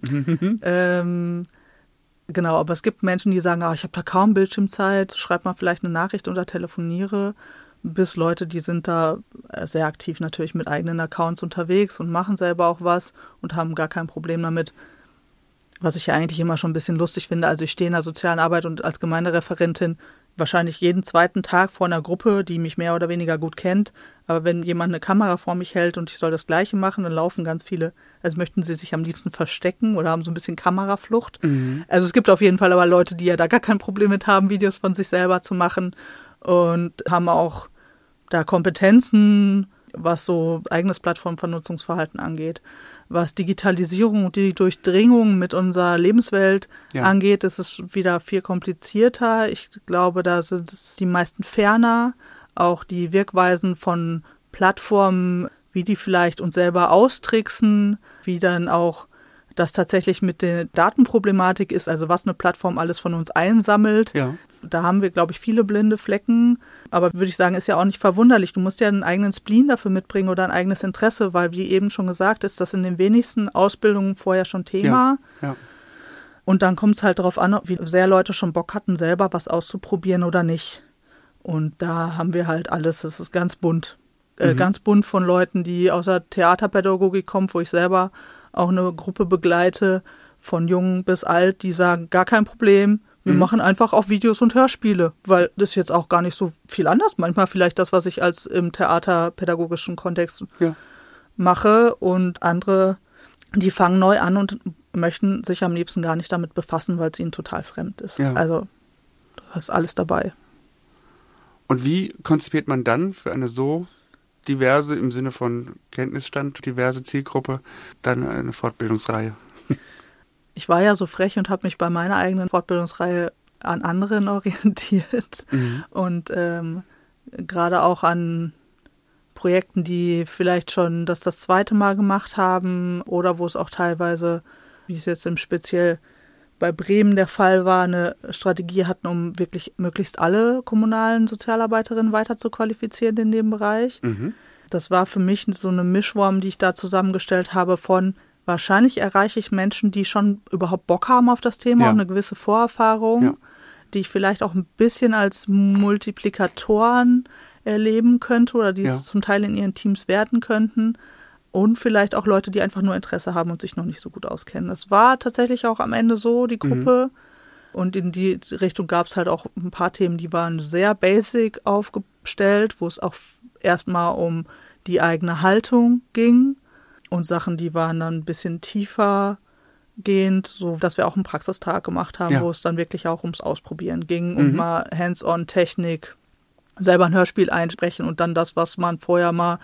ähm, Genau, aber es gibt Menschen, die sagen, ah, ich habe da kaum Bildschirmzeit, schreib mal vielleicht eine Nachricht oder telefoniere, bis Leute, die sind da sehr aktiv natürlich mit eigenen Accounts unterwegs und machen selber auch was und haben gar kein Problem damit, was ich ja eigentlich immer schon ein bisschen lustig finde. Also ich stehe in der sozialen Arbeit und als Gemeindereferentin wahrscheinlich jeden zweiten Tag vor einer Gruppe, die mich mehr oder weniger gut kennt. Aber wenn jemand eine Kamera vor mich hält und ich soll das Gleiche machen, dann laufen ganz viele, also möchten sie sich am liebsten verstecken oder haben so ein bisschen Kameraflucht. Mhm. Also es gibt auf jeden Fall aber Leute, die ja da gar kein Problem mit haben, Videos von sich selber zu machen und haben auch da Kompetenzen, was so eigenes Plattformvernutzungsverhalten angeht. Was Digitalisierung und die Durchdringung mit unserer Lebenswelt ja. angeht, ist es wieder viel komplizierter. Ich glaube, da sind es die meisten ferner. Auch die Wirkweisen von Plattformen, wie die vielleicht uns selber austricksen, wie dann auch das tatsächlich mit der Datenproblematik ist, also was eine Plattform alles von uns einsammelt. Ja. Da haben wir, glaube ich, viele blinde Flecken. Aber würde ich sagen, ist ja auch nicht verwunderlich. Du musst ja einen eigenen Spleen dafür mitbringen oder ein eigenes Interesse, weil, wie eben schon gesagt, ist das in den wenigsten Ausbildungen vorher schon Thema. Ja, ja. Und dann kommt es halt darauf an, wie sehr Leute schon Bock hatten, selber was auszuprobieren oder nicht. Und da haben wir halt alles. Es ist ganz bunt. Äh, mhm. Ganz bunt von Leuten, die aus der Theaterpädagogik kommen, wo ich selber auch eine Gruppe begleite, von jung bis alt, die sagen, gar kein Problem. Wir mhm. machen einfach auch Videos und Hörspiele, weil das ist jetzt auch gar nicht so viel anders. Manchmal vielleicht das, was ich als im theaterpädagogischen Kontext ja. mache. Und andere, die fangen neu an und möchten sich am liebsten gar nicht damit befassen, weil es ihnen total fremd ist. Ja. Also da ist alles dabei. Und wie konzipiert man dann für eine so diverse, im Sinne von Kenntnisstand, diverse Zielgruppe, dann eine Fortbildungsreihe? Ich war ja so frech und habe mich bei meiner eigenen Fortbildungsreihe an anderen orientiert mhm. und ähm, gerade auch an Projekten, die vielleicht schon das das zweite Mal gemacht haben oder wo es auch teilweise, wie es jetzt im Speziell bei Bremen der Fall war, eine Strategie hatten, um wirklich möglichst alle kommunalen Sozialarbeiterinnen weiter zu qualifizieren in dem Bereich. Mhm. Das war für mich so eine Mischform, die ich da zusammengestellt habe von wahrscheinlich erreiche ich Menschen, die schon überhaupt Bock haben auf das Thema ja. und eine gewisse Vorerfahrung, ja. die ich vielleicht auch ein bisschen als Multiplikatoren erleben könnte oder die ja. es zum Teil in ihren Teams werden könnten. Und vielleicht auch Leute, die einfach nur Interesse haben und sich noch nicht so gut auskennen. Das war tatsächlich auch am Ende so, die Gruppe. Mhm. Und in die Richtung gab es halt auch ein paar Themen, die waren sehr basic aufgestellt, wo es auch erstmal um die eigene Haltung ging. Und Sachen, die waren dann ein bisschen tiefer gehend, so dass wir auch einen Praxistag gemacht haben, ja. wo es dann wirklich auch ums Ausprobieren ging mhm. und mal Hands-on-Technik, selber ein Hörspiel einsprechen und dann das, was man vorher mal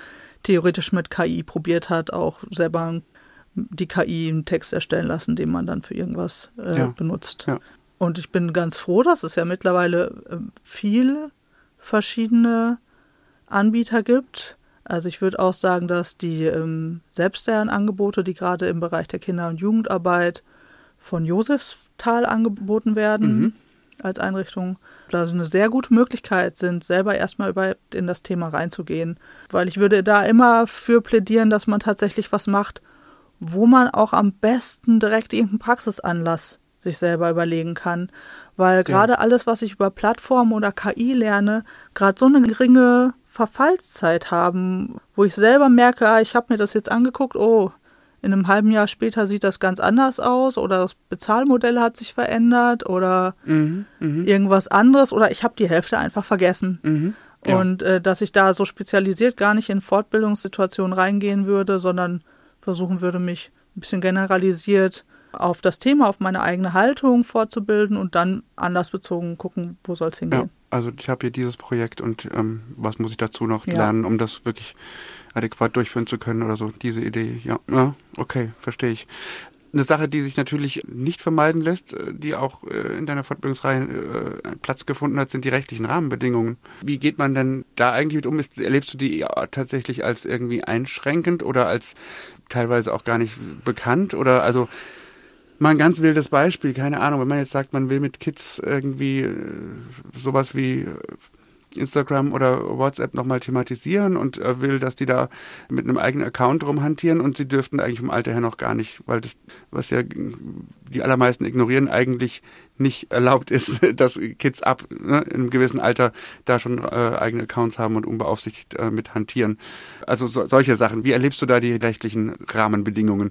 theoretisch mit K I probiert hat, auch selber die K I einen Text erstellen lassen, den man dann für irgendwas äh, ja. benutzt. Ja. Und ich bin ganz froh, dass es ja mittlerweile äh, viele verschiedene Anbieter gibt. Also ich würde auch sagen, dass die ähm, Selbstlernangebote, die gerade im Bereich der Kinder- und Jugendarbeit von Josefsthal angeboten werden, mhm. als Einrichtung, also eine sehr gute Möglichkeit sind, selber erstmal überhaupt in das Thema reinzugehen. Weil ich würde da immer für plädieren, dass man tatsächlich was macht, wo man auch am besten direkt irgendeinen Praxisanlass sich selber überlegen kann. Weil gerade ja. alles, was ich über Plattformen oder K I lerne, gerade so eine geringe Verfallszeit haben, wo ich selber merke, ah, ich habe mir das jetzt angeguckt, oh, in einem halben Jahr später sieht das ganz anders aus oder das Bezahlmodell hat sich verändert oder mhm, irgendwas anderes oder ich habe die Hälfte einfach vergessen. Mhm, ja. Und äh, dass ich da so spezialisiert gar nicht in Fortbildungssituationen reingehen würde, sondern versuchen würde, mich ein bisschen generalisiert auf das Thema, auf meine eigene Haltung fortzubilden und dann anlassbezogen gucken, wo soll es hingehen. Ja, also ich habe hier dieses Projekt und ähm, was muss ich dazu noch ja. lernen, um das wirklich adäquat durchführen zu können oder so, diese Idee. Ja, ja okay, verstehe ich. Eine Sache, die sich natürlich nicht vermeiden lässt, die auch äh, in deiner Fortbildungsreihe äh, Platz gefunden hat, sind die rechtlichen Rahmenbedingungen. Wie geht man denn da eigentlich mit um? Ist, erlebst du die tatsächlich als irgendwie einschränkend oder als teilweise auch gar nicht bekannt? Oder also mal ein ganz wildes Beispiel, keine Ahnung, wenn man jetzt sagt, man will mit Kids irgendwie äh, sowas wie Instagram oder WhatsApp nochmal thematisieren und äh, will, dass die da mit einem eigenen Account rumhantieren und sie dürften eigentlich vom Alter her noch gar nicht, weil das, was ja die allermeisten ignorieren, eigentlich nicht erlaubt ist, dass Kids ab ne, in einem gewissen Alter da schon äh, eigene Accounts haben und unbeaufsichtigt äh, mit hantieren. Also so, solche Sachen. Wie erlebst du da die rechtlichen Rahmenbedingungen?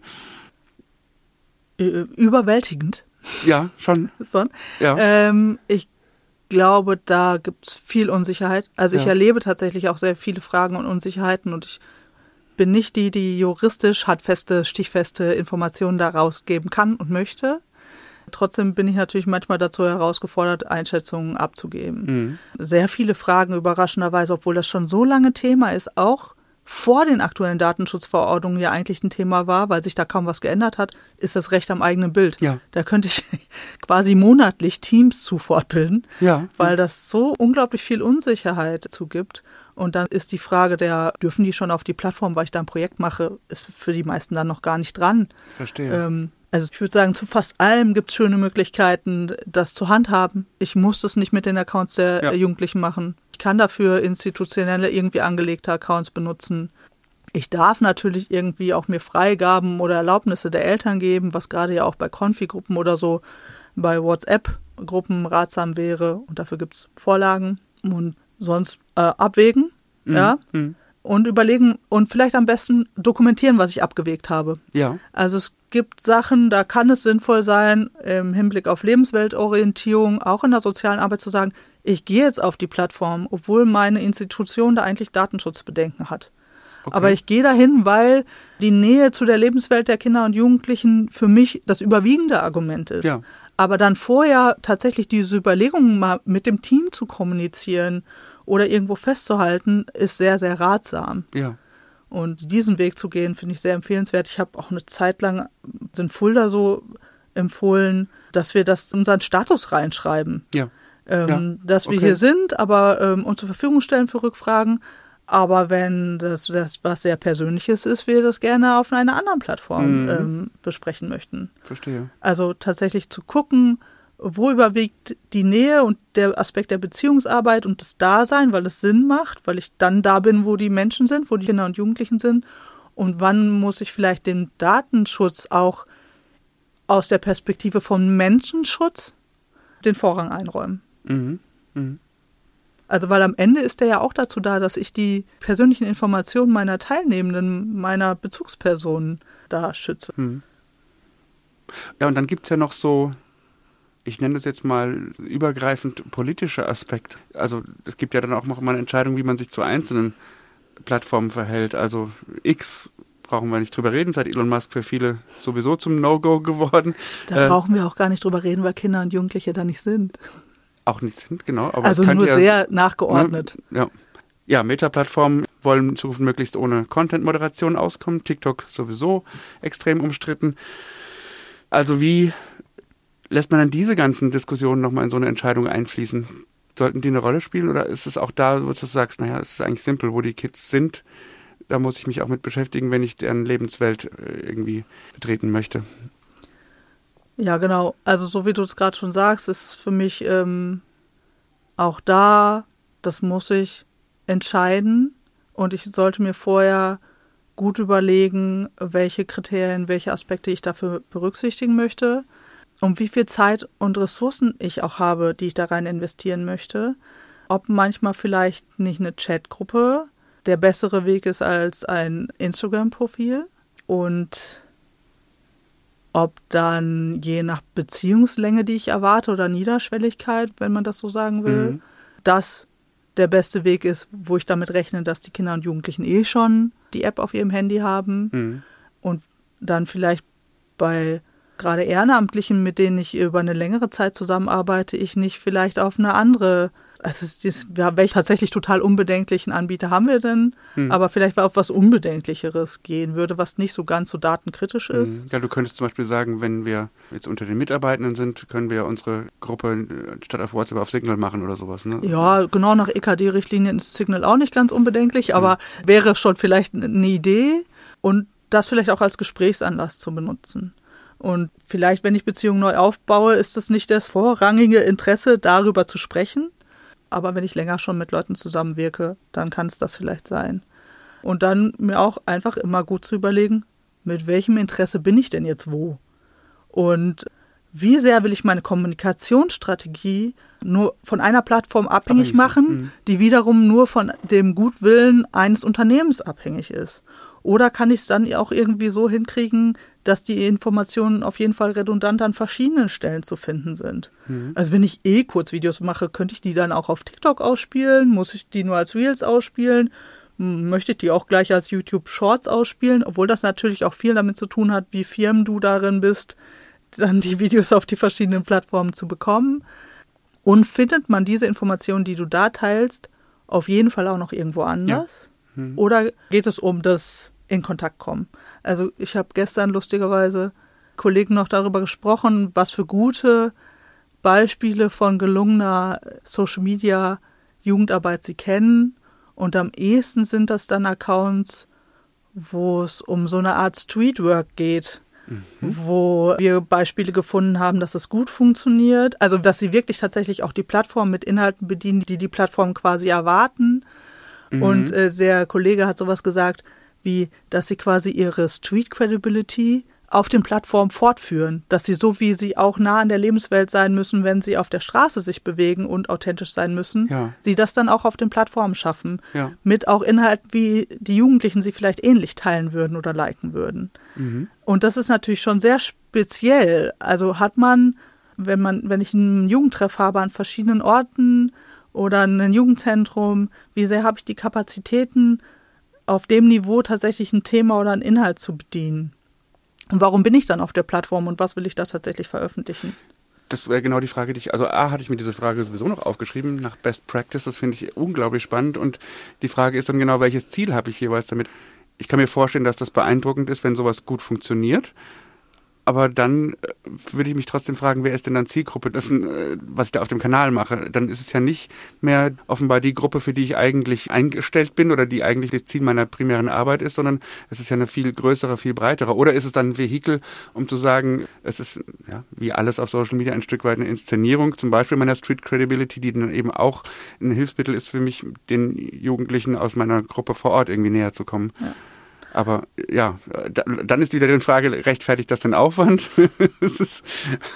Überwältigend. Ja, schon. schon. Ja. Ähm, ich glaube, da gibt es viel Unsicherheit. Also ich ja. erlebe tatsächlich auch sehr viele Fragen und Unsicherheiten und ich bin nicht die, die juristisch handfeste, stichfeste Informationen daraus geben kann und möchte. Trotzdem bin ich natürlich manchmal dazu herausgefordert, Einschätzungen abzugeben. Mhm. Sehr viele Fragen überraschenderweise, obwohl das schon so lange Thema ist, auch vor den aktuellen Datenschutzverordnungen ja eigentlich ein Thema war, weil sich da kaum was geändert hat, ist das Recht am eigenen Bild. Ja. Da könnte ich quasi monatlich Teams zu fortbilden, ja, weil ja. das so unglaublich viel Unsicherheit zugibt. Und dann ist die Frage der, dürfen die schon auf die Plattform, weil ich da ein Projekt mache, ist für die meisten dann noch gar nicht dran. Verstehe. Ähm, also ich würde sagen, zu fast allem gibt es schöne Möglichkeiten, das zu handhaben. Ich muss das nicht mit den Accounts der ja. Jugendlichen machen. Ich kann dafür institutionelle, irgendwie angelegte Accounts benutzen. Ich darf natürlich irgendwie auch mir Freigaben oder Erlaubnisse der Eltern geben, was gerade ja auch bei Konfi-Gruppen oder so bei WhatsApp-Gruppen ratsam wäre. Und dafür gibt es Vorlagen. Und sonst äh, abwägen, mhm. ja, mhm. und überlegen und vielleicht am besten dokumentieren, was ich abgewegt habe. Ja. Also es gibt Sachen, da kann es sinnvoll sein, im Hinblick auf Lebensweltorientierung, auch in der sozialen Arbeit zu sagen, ich gehe jetzt auf die Plattform, obwohl meine Institution da eigentlich Datenschutzbedenken hat. Okay. Aber ich gehe dahin, weil die Nähe zu der Lebenswelt der Kinder und Jugendlichen für mich das überwiegende Argument ist. Ja. Aber dann vorher tatsächlich diese Überlegungen mal mit dem Team zu kommunizieren oder irgendwo festzuhalten, ist sehr, sehr ratsam. Ja. Und diesen Weg zu gehen, finde ich sehr empfehlenswert. Ich habe auch eine Zeit lang, sind Fulda so empfohlen, dass wir das in unseren Status reinschreiben. Ja. Ähm, ja. Dass wir okay. hier sind, aber ähm, uns zur Verfügung stellen für Rückfragen. Aber wenn das, das was sehr Persönliches ist, wir das gerne auf einer anderen Plattform mhm. ähm, besprechen möchten. Verstehe. Also tatsächlich zu gucken, wo überwiegt die Nähe und der Aspekt der Beziehungsarbeit und das Dasein, weil es Sinn macht, weil ich dann da bin, wo die Menschen sind, wo die Kinder und Jugendlichen sind. Und wann muss ich vielleicht den Datenschutz auch aus der Perspektive von Menschenschutz den Vorrang einräumen. Mhm. Mhm. Also weil am Ende ist der ja auch dazu da, dass ich die persönlichen Informationen meiner Teilnehmenden, meiner Bezugspersonen da schütze. Mhm. Ja, und dann gibt es ja noch so, ich nenne das jetzt mal übergreifend politische Aspekt. Also es gibt ja dann auch noch mal eine Entscheidung, wie man sich zu einzelnen Plattformen verhält. Also X brauchen wir nicht drüber reden, seit Elon Musk für viele sowieso zum No-Go geworden. Da äh, brauchen wir auch gar nicht drüber reden, weil Kinder und Jugendliche da nicht sind. Auch nicht sind, genau. Aber also nur ja, sehr nachgeordnet. Ne, ja. Ja, Meta-Plattform wollen in Zukunft möglichst ohne Content-Moderation auskommen. TikTok sowieso extrem umstritten. Also wie lässt man dann diese ganzen Diskussionen nochmal in so eine Entscheidung einfließen? Sollten die eine Rolle spielen oder ist es auch da, wo du sagst, naja, es ist eigentlich simpel, wo die Kids sind, da muss ich mich auch mit beschäftigen, wenn ich deren Lebenswelt irgendwie betreten möchte? Ja, genau. Also so wie du es gerade schon sagst, ist für mich ähm, auch da, das muss ich entscheiden und ich sollte mir vorher gut überlegen, welche Kriterien, welche Aspekte ich dafür berücksichtigen möchte und wie viel Zeit und Ressourcen ich auch habe, die ich da rein investieren möchte. Ob manchmal vielleicht nicht eine Chatgruppe der bessere Weg ist als ein Instagram-Profil und ob dann je nach Beziehungslänge, die ich erwarte oder Niederschwelligkeit, wenn man das so sagen will, mhm. das der beste Weg ist, wo ich damit rechne, dass die Kinder und Jugendlichen eh schon die App auf ihrem Handy haben mhm. und dann vielleicht bei gerade Ehrenamtlichen, mit denen ich über eine längere Zeit zusammenarbeite, ich nicht vielleicht auf eine andere, also es ist, ja, welch tatsächlich total unbedenklichen Anbieter haben wir denn, hm. aber vielleicht auf was Unbedenklicheres gehen würde, was nicht so ganz so datenkritisch ist. Ja, du könntest zum Beispiel sagen, wenn wir jetzt unter den Mitarbeitenden sind, können wir unsere Gruppe statt auf WhatsApp auf Signal machen oder sowas, ne? Ja, genau, nach E K D-Richtlinien ist Signal auch nicht ganz unbedenklich, aber hm. wäre schon vielleicht eine Idee und das vielleicht auch als Gesprächsanlass zu benutzen. Und vielleicht, wenn ich Beziehungen neu aufbaue, ist das nicht das vorrangige Interesse, darüber zu sprechen. Aber wenn ich länger schon mit Leuten zusammenwirke, dann kann es das vielleicht sein. Und dann mir auch einfach immer gut zu überlegen, mit welchem Interesse bin ich denn jetzt wo? Und wie sehr will ich meine Kommunikationsstrategie nur von einer Plattform abhängig machen, mhm. die wiederum nur von dem Gutwillen eines Unternehmens abhängig ist? Oder kann ich es dann auch irgendwie so hinkriegen, dass die Informationen auf jeden Fall redundant an verschiedenen Stellen zu finden sind? Mhm. Also wenn ich eh Kurzvideos mache, könnte ich die dann auch auf TikTok ausspielen? Muss ich die nur als Reels ausspielen? Möchte ich die auch gleich als YouTube Shorts ausspielen? Obwohl das natürlich auch viel damit zu tun hat, wie firm du darin bist, dann die Videos auf die verschiedenen Plattformen zu bekommen. Und findet man diese Informationen, die du da teilst, auf jeden Fall auch noch irgendwo anders? Ja. Mhm. Oder geht es um das in Kontakt kommen? Also ich habe gestern lustigerweise Kollegen noch darüber gesprochen, was für gute Beispiele von gelungener Social-Media-Jugendarbeit sie kennen. Und am ehesten sind das dann Accounts, wo es um so eine Art Streetwork geht, mhm. wo wir Beispiele gefunden haben, dass es gut funktioniert. Also dass sie wirklich tatsächlich auch die Plattform mit Inhalten bedienen, die die Plattform quasi erwarten. Mhm. Und äh, der Kollege hat sowas gesagt, wie, dass sie quasi ihre Street Credibility auf den Plattformen fortführen, dass sie so wie sie auch nah an der Lebenswelt sein müssen, wenn sie auf der Straße sich bewegen und authentisch sein müssen, ja. sie das dann auch auf den Plattformen schaffen, ja. mit auch Inhalten, wie die Jugendlichen sie vielleicht ähnlich teilen würden oder liken würden. Mhm. Und das ist natürlich schon sehr speziell. Also hat man, wenn man, wenn ich einen Jugendtreff habe an verschiedenen Orten oder ein Jugendzentrum, wie sehr habe ich die Kapazitäten, auf dem Niveau tatsächlich ein Thema oder einen Inhalt zu bedienen? Und warum bin ich dann auf der Plattform und was will ich da tatsächlich veröffentlichen? Das wäre genau die Frage, die ich, also A, hatte ich mir diese Frage sowieso noch aufgeschrieben, nach Best Practice, das finde ich unglaublich spannend und die Frage ist dann genau, welches Ziel habe ich jeweils damit? Ich kann mir vorstellen, dass das beeindruckend ist, wenn sowas gut funktioniert. Aber dann würde ich mich trotzdem fragen, wer ist denn dann Zielgruppe dessen, was ich da auf dem Kanal mache? Dann ist es ja nicht mehr offenbar die Gruppe, für die ich eigentlich eingestellt bin oder die eigentlich das Ziel meiner primären Arbeit ist, sondern es ist ja eine viel größere, viel breitere. Oder ist es dann ein Vehikel, um zu sagen, es ist ja wie alles auf Social Media ein Stück weit eine Inszenierung, zum Beispiel meiner Street Credibility, die dann eben auch ein Hilfsmittel ist für mich, den Jugendlichen aus meiner Gruppe vor Ort irgendwie näher zu kommen. Ja. Aber ja, da, dann ist wieder die Frage, rechtfertigt das den Aufwand? Das ist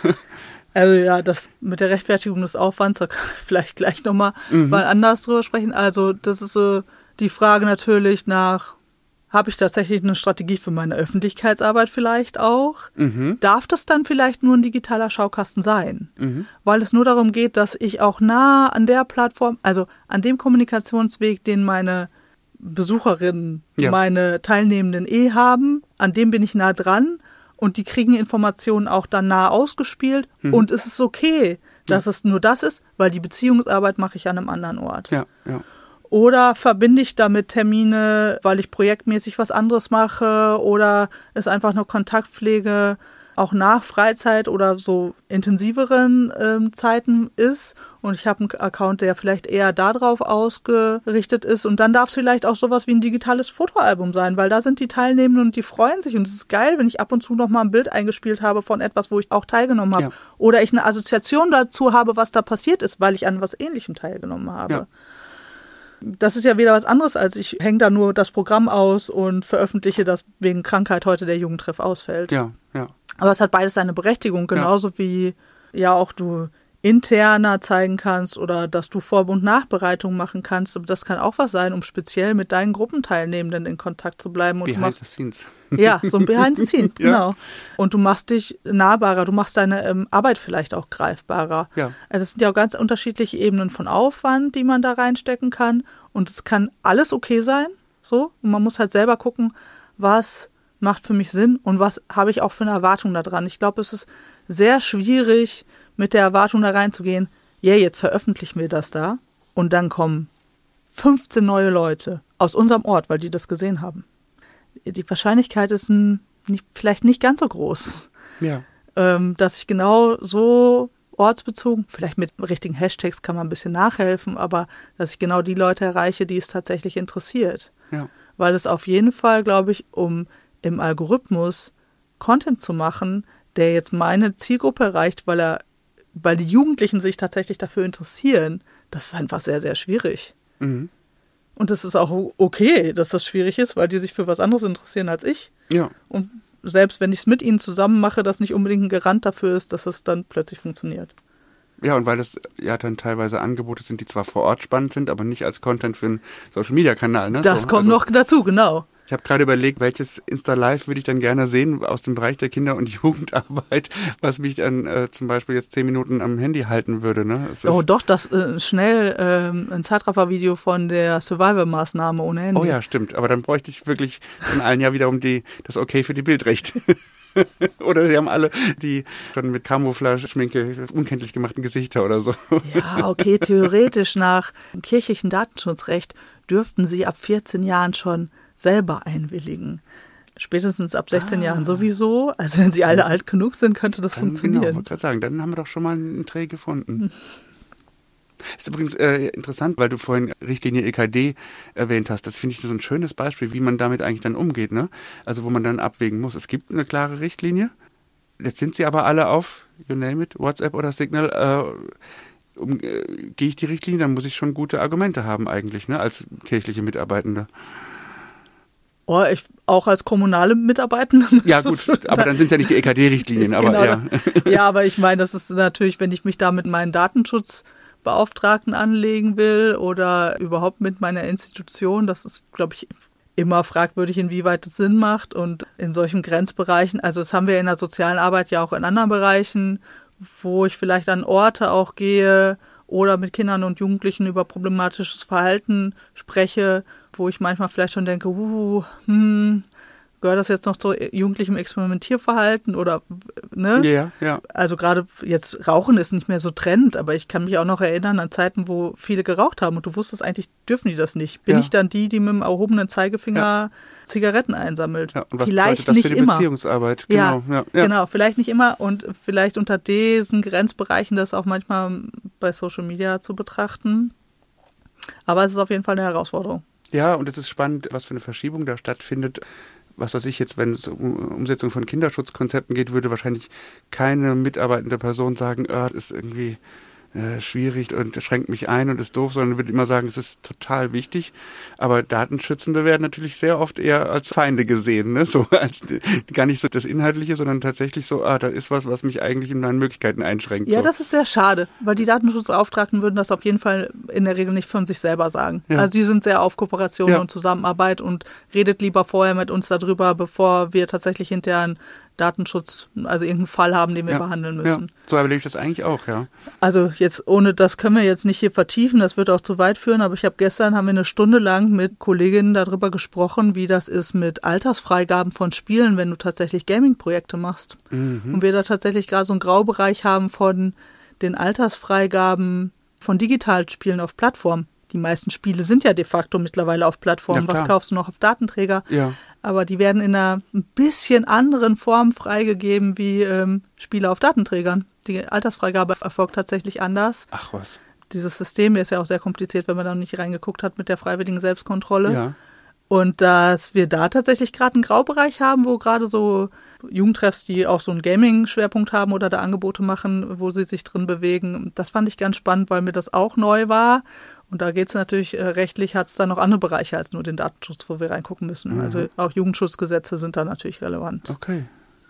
also ja, das mit der Rechtfertigung des Aufwands, da kann ich vielleicht gleich nochmal mhm. mal anders drüber sprechen. Also das ist so die Frage natürlich nach, habe ich tatsächlich eine Strategie für meine Öffentlichkeitsarbeit vielleicht auch? Mhm. Darf das dann vielleicht nur ein digitaler Schaukasten sein? Mhm. Weil es nur darum geht, dass ich auch nah an der Plattform, also an dem Kommunikationsweg, den meine Besucherinnen, ja. meine Teilnehmenden eh haben, an dem bin ich nah dran und die kriegen Informationen auch dann nah ausgespielt mhm. und es ist okay, dass ja. es nur das ist, weil die Beziehungsarbeit mache ich an einem anderen Ort. Ja, ja. Oder verbinde ich damit Termine, weil ich projektmäßig was anderes mache oder es einfach nur Kontaktpflege auch nach Freizeit oder so intensiveren ähm, Zeiten ist. Und ich habe einen Account, der vielleicht eher darauf ausgerichtet ist. Und dann darf es vielleicht auch sowas wie ein digitales Fotoalbum sein, weil da sind die Teilnehmenden und die freuen sich. Und es ist geil, wenn ich ab und zu noch mal ein Bild eingespielt habe von etwas, wo ich auch teilgenommen habe. Ja. Oder ich eine Assoziation dazu habe, was da passiert ist, weil ich an was Ähnlichem teilgenommen habe. Ja. Das ist ja wieder was anderes, als ich hänge da nur das Programm aus und veröffentliche, dass wegen Krankheit heute der Jugendtreff ausfällt. Ja, ja. Aber es hat beides seine Berechtigung, genauso ja. wie ja auch du interner zeigen kannst oder dass du Vor- und Nachbereitung machen kannst. Aber das kann auch was sein, um speziell mit deinen Gruppenteilnehmenden in Kontakt zu bleiben. Und Behind du machst, the scenes. Ja, so ein Behind the scenes, ja. genau. Und du machst dich nahbarer, du machst deine ähm, Arbeit vielleicht auch greifbarer. Ja. Also es sind ja auch ganz unterschiedliche Ebenen von Aufwand, die man da reinstecken kann. Und es kann alles okay sein, so. Und man muss halt selber gucken, was macht für mich Sinn und was habe ich auch für eine Erwartung da dran. Ich glaube, es ist sehr schwierig, mit der Erwartung da reinzugehen, ja, yeah, jetzt veröffentlichen wir das da und dann kommen fünfzehn neue Leute aus unserem Ort, weil die das gesehen haben. Die Wahrscheinlichkeit ist ein, nicht, vielleicht nicht ganz so groß, ja. ähm, dass ich genau so ortsbezogen, vielleicht mit richtigen Hashtags kann man ein bisschen nachhelfen, aber dass ich genau die Leute erreiche, die es tatsächlich interessiert. Ja. Weil es auf jeden Fall, glaube ich, um im Algorithmus Content zu machen, der jetzt meine Zielgruppe erreicht, weil er weil die Jugendlichen sich tatsächlich dafür interessieren, das ist einfach sehr, sehr schwierig. Mhm. Und es ist auch okay, dass das schwierig ist, weil die sich für was anderes interessieren als ich. Ja. Und selbst wenn ich es mit ihnen zusammen mache, das nicht unbedingt ein Garant dafür ist, dass es dann plötzlich funktioniert. Ja, und weil das ja dann teilweise Angebote sind, die zwar vor Ort spannend sind, aber nicht als Content für einen Social-Media-Kanal. Ne? Das so, kommt also, noch dazu, genau. Ich habe gerade überlegt, welches Insta-Live würde ich dann gerne sehen aus dem Bereich der Kinder- und Jugendarbeit, was mich dann äh, zum Beispiel jetzt zehn Minuten am Handy halten würde. Ne? Es Oh ist doch, das äh, schnell äh, ein Zeitraffer-Video von der Survival-Maßnahme ohne Handy. Oh ja, stimmt. Aber dann bräuchte ich wirklich von allen ja wiederum die, das Okay für die Bildrechte. Oder sie haben alle die schon mit Camouflage-Schminke unkenntlich gemachten Gesichter oder so. Ja, okay, theoretisch nach kirchlichem Datenschutzrecht dürften sie ab vierzehn Jahren schon selber einwilligen. Spätestens ab sechzehn ah. Jahren sowieso. Also wenn sie alle alt genug sind, könnte das dann, funktionieren. Genau, ich wollte gerade sagen, dann haben wir doch schon mal einen Dreh gefunden. Hm. Ist übrigens äh, interessant, weil du vorhin Richtlinie E K D erwähnt hast. Das finde ich so ein schönes Beispiel, wie man damit eigentlich dann umgeht, ne? Also wo man dann abwägen muss. Es gibt eine klare Richtlinie. Jetzt sind sie aber alle auf, you name it, WhatsApp oder Signal. Äh, um, äh, gehe ich die Richtlinie, dann muss ich schon gute Argumente haben eigentlich, ne? Als kirchliche Mitarbeitende. Oh, ich, auch als kommunale Mitarbeitende. Ja gut, aber dann sind es ja nicht die E K D-Richtlinien. aber genau, ja. Ja, aber ich meine, das ist natürlich, wenn ich mich da mit meinen Datenschutzbeauftragten anlegen will oder überhaupt mit meiner Institution, das ist, glaube ich, immer fragwürdig, inwieweit das Sinn macht. Und in solchen Grenzbereichen, also das haben wir in der sozialen Arbeit ja auch in anderen Bereichen, wo ich vielleicht an Orte auch gehe oder mit Kindern und Jugendlichen über problematisches Verhalten spreche, wo ich manchmal vielleicht schon denke, uh, hm, gehört das jetzt noch zu jugendlichem Experimentierverhalten oder, ne? Ja, ja. Also gerade jetzt Rauchen ist nicht mehr so Trend, aber ich kann mich auch noch erinnern an Zeiten, wo viele geraucht haben und du wusstest eigentlich, dürfen die das nicht. Bin ja. ich dann die, die mit dem erhobenen Zeigefinger ja. Zigaretten einsammelt? Ja, und was vielleicht bedeutet das nicht für die immer. Beziehungsarbeit? Genau, ja, ja, ja. genau, vielleicht nicht immer und vielleicht unter diesen Grenzbereichen das auch manchmal bei Social Media zu betrachten. Aber es ist auf jeden Fall eine Herausforderung. Ja, und es ist spannend, was für eine Verschiebung da stattfindet. Was weiß ich jetzt, wenn es um Umsetzung von Kinderschutzkonzepten geht, würde wahrscheinlich keine mitarbeitende Person sagen, oh, das ist irgendwie äh, schwierig und schränkt mich ein und ist doof, sondern würde immer sagen, es ist total wichtig. Aber Datenschützende werden natürlich sehr oft eher als Feinde gesehen, ne? So als gar nicht so das Inhaltliche, sondern tatsächlich so, ah, da ist was, was mich eigentlich in meinen Möglichkeiten einschränkt. Ja, so. Das ist sehr schade, weil die Datenschutzbeauftragten würden das auf jeden Fall in der Regel nicht von sich selber sagen. Ja. Also die sind sehr auf Kooperation ja. und Zusammenarbeit und redet lieber vorher mit uns darüber, bevor wir tatsächlich hinterher einen Datenschutz, also irgendeinen Fall haben, den wir ja. behandeln müssen. Ja. So erlebe ich das eigentlich auch, ja. Also jetzt ohne, das können wir jetzt nicht hier vertiefen, das wird auch zu weit führen, aber ich habe gestern, haben wir eine Stunde lang mit Kolleginnen darüber gesprochen, wie das ist mit Altersfreigaben von Spielen, wenn du tatsächlich Gaming-Projekte machst. Mhm. Und wir da tatsächlich gerade so einen Graubereich haben von den Altersfreigaben von Digitalspielen auf Plattformen. die meisten Spiele sind ja de facto mittlerweile auf Plattformen. Ja, was kaufst du noch auf Datenträger? Ja. Aber die werden in einer ein bisschen anderen Form freigegeben wie ähm, Spiele auf Datenträgern. Die Altersfreigabe erfolgt tatsächlich anders. Ach was. Dieses System ist ja auch sehr kompliziert, wenn man da noch nicht reingeguckt hat mit der freiwilligen Selbstkontrolle. Ja. Und dass wir da tatsächlich gerade einen Graubereich haben, wo gerade so Jugendtreffs, die auch so einen Gaming-Schwerpunkt haben oder da Angebote machen, wo sie sich drin bewegen. Das fand ich ganz spannend, weil mir das auch neu war. Und da geht es natürlich, äh, rechtlich hat es da noch andere Bereiche als nur den Datenschutz, wo wir reingucken müssen. Mhm. Also auch Jugendschutzgesetze sind da natürlich relevant. Okay.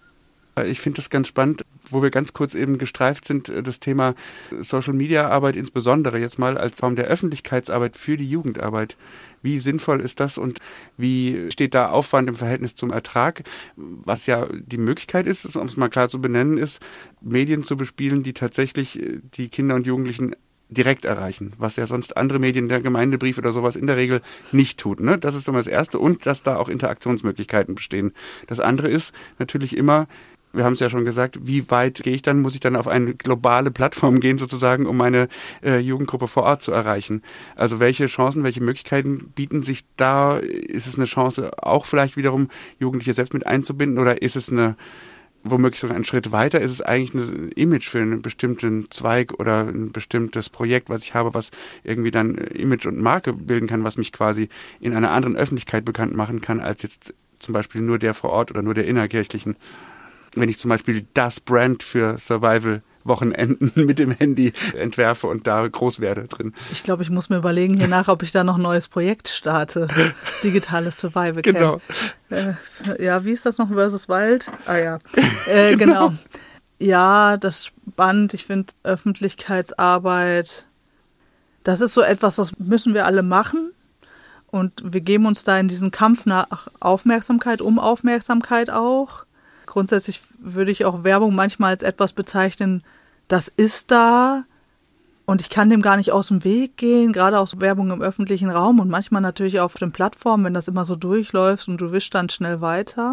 Ich finde das ganz spannend, wo wir ganz kurz eben gestreift sind, das Thema Social-Media-Arbeit insbesondere jetzt mal als Raum der Öffentlichkeitsarbeit für die Jugendarbeit. Wie sinnvoll ist das und wie steht da Aufwand im Verhältnis zum Ertrag? Was ja die Möglichkeit ist, um es mal klar zu benennen, ist, Medien zu bespielen, die tatsächlich die Kinder und Jugendlichen direkt erreichen, was ja sonst andere Medien, der Gemeindebrief oder sowas in der Regel nicht tut. Ne? Das ist immer das Erste und dass da auch Interaktionsmöglichkeiten bestehen. Das andere ist natürlich immer, wir haben es ja schon gesagt, wie weit gehe ich dann, muss ich dann auf eine globale Plattform gehen sozusagen, um meine äh, Jugendgruppe vor Ort zu erreichen. Also welche Chancen, welche Möglichkeiten bieten sich da? Ist es eine Chance, auch vielleicht wiederum Jugendliche selbst mit einzubinden oder ist es eine womöglich sogar einen Schritt weiter, ist es eigentlich ein Image für einen bestimmten Zweig oder ein bestimmtes Projekt, was ich habe, was irgendwie dann Image und Marke bilden kann, was mich quasi in einer anderen Öffentlichkeit bekannt machen kann, als jetzt zum Beispiel nur der vor Ort oder nur der innerkirchlichen. Wenn ich zum Beispiel das Brand für Survival-Wochenenden mit dem Handy entwerfe und da groß werde drin. Ich glaube, ich muss mir überlegen hier nach, ob ich da noch ein neues Projekt starte. Digitales Survival Camp. Genau. Äh, ja, wie ist das noch? Versus Wild? Ah ja, äh, genau. Ja, das ist spannend. Ich finde Öffentlichkeitsarbeit, das ist so etwas, das müssen wir alle machen. Und wir geben uns da in diesen Kampf nach Aufmerksamkeit, um Aufmerksamkeit auch. Grundsätzlich würde ich auch Werbung manchmal als etwas bezeichnen, das ist da und ich kann dem gar nicht aus dem Weg gehen, gerade auch Werbung im öffentlichen Raum und manchmal natürlich auf den Plattformen, wenn das immer so durchläuft und du wischst dann schnell weiter.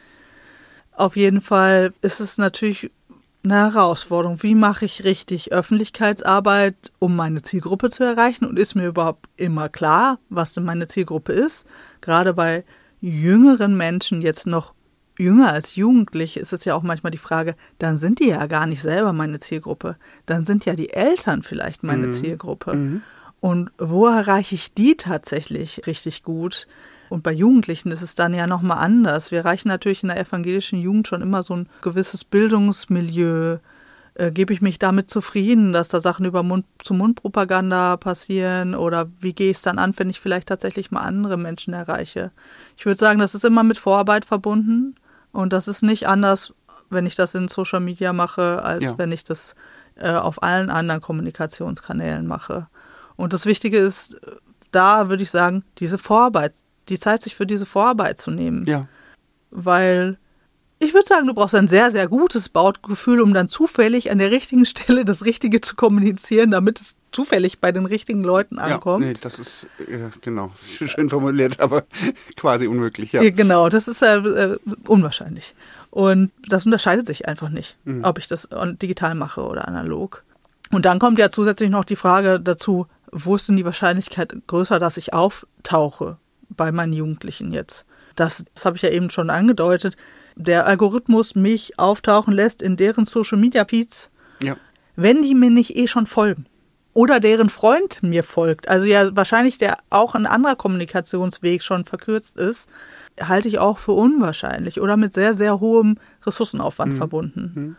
Auf jeden Fall ist es natürlich eine Herausforderung. Wie mache ich richtig Öffentlichkeitsarbeit, um meine Zielgruppe zu erreichen? Und ist mir überhaupt immer klar, was denn meine Zielgruppe ist? Gerade bei jüngeren Menschen, jetzt noch jünger als Jugendliche, ist es ja auch manchmal die Frage, dann sind die ja gar nicht selber meine Zielgruppe. Dann sind ja die Eltern vielleicht meine mhm. Zielgruppe. Mhm. Und wo erreiche ich die tatsächlich richtig gut? Und bei Jugendlichen ist es dann ja nochmal anders. Wir erreichen natürlich in der evangelischen Jugend schon immer so ein gewisses Bildungsmilieu. Äh, gebe ich mich damit zufrieden, dass da Sachen über Mund-zu-Mund-Propaganda passieren? Oder wie gehe ich es dann an, wenn ich vielleicht tatsächlich mal andere Menschen erreiche? Ich würde sagen, das ist immer mit Vorarbeit verbunden. Und das ist nicht anders, wenn ich das in Social Media mache, als ja. wenn ich das äh, auf allen anderen Kommunikationskanälen mache. Und das Wichtige ist, da würde ich sagen, diese Vorarbeit, die Zeit sich für diese Vorarbeit zu nehmen. Ja. Weil ich würde sagen, du brauchst ein sehr, sehr gutes Bauchgefühl, um dann zufällig an der richtigen Stelle das Richtige zu kommunizieren, damit es zufällig bei den richtigen Leuten ankommt. Ja, nee, das ist, äh, genau, schön formuliert, aber quasi unmöglich, ja. ja genau, das ist äh, unwahrscheinlich. Und das unterscheidet sich einfach nicht, mhm. ob ich das digital mache oder analog. Und dann kommt ja zusätzlich noch die Frage dazu, wo ist denn die Wahrscheinlichkeit größer, dass ich auftauche bei meinen Jugendlichen jetzt? Das, das habe ich ja eben schon angedeutet. Der Algorithmus mich auftauchen lässt in deren Social-Media-Feeds, ja. wenn die mir nicht eh schon folgen. Oder deren Freund mir folgt. Also ja, wahrscheinlich der auch ein anderer Kommunikationsweg schon verkürzt ist, halte ich auch für unwahrscheinlich oder mit sehr, sehr hohem Ressourcenaufwand mhm. verbunden. Mhm.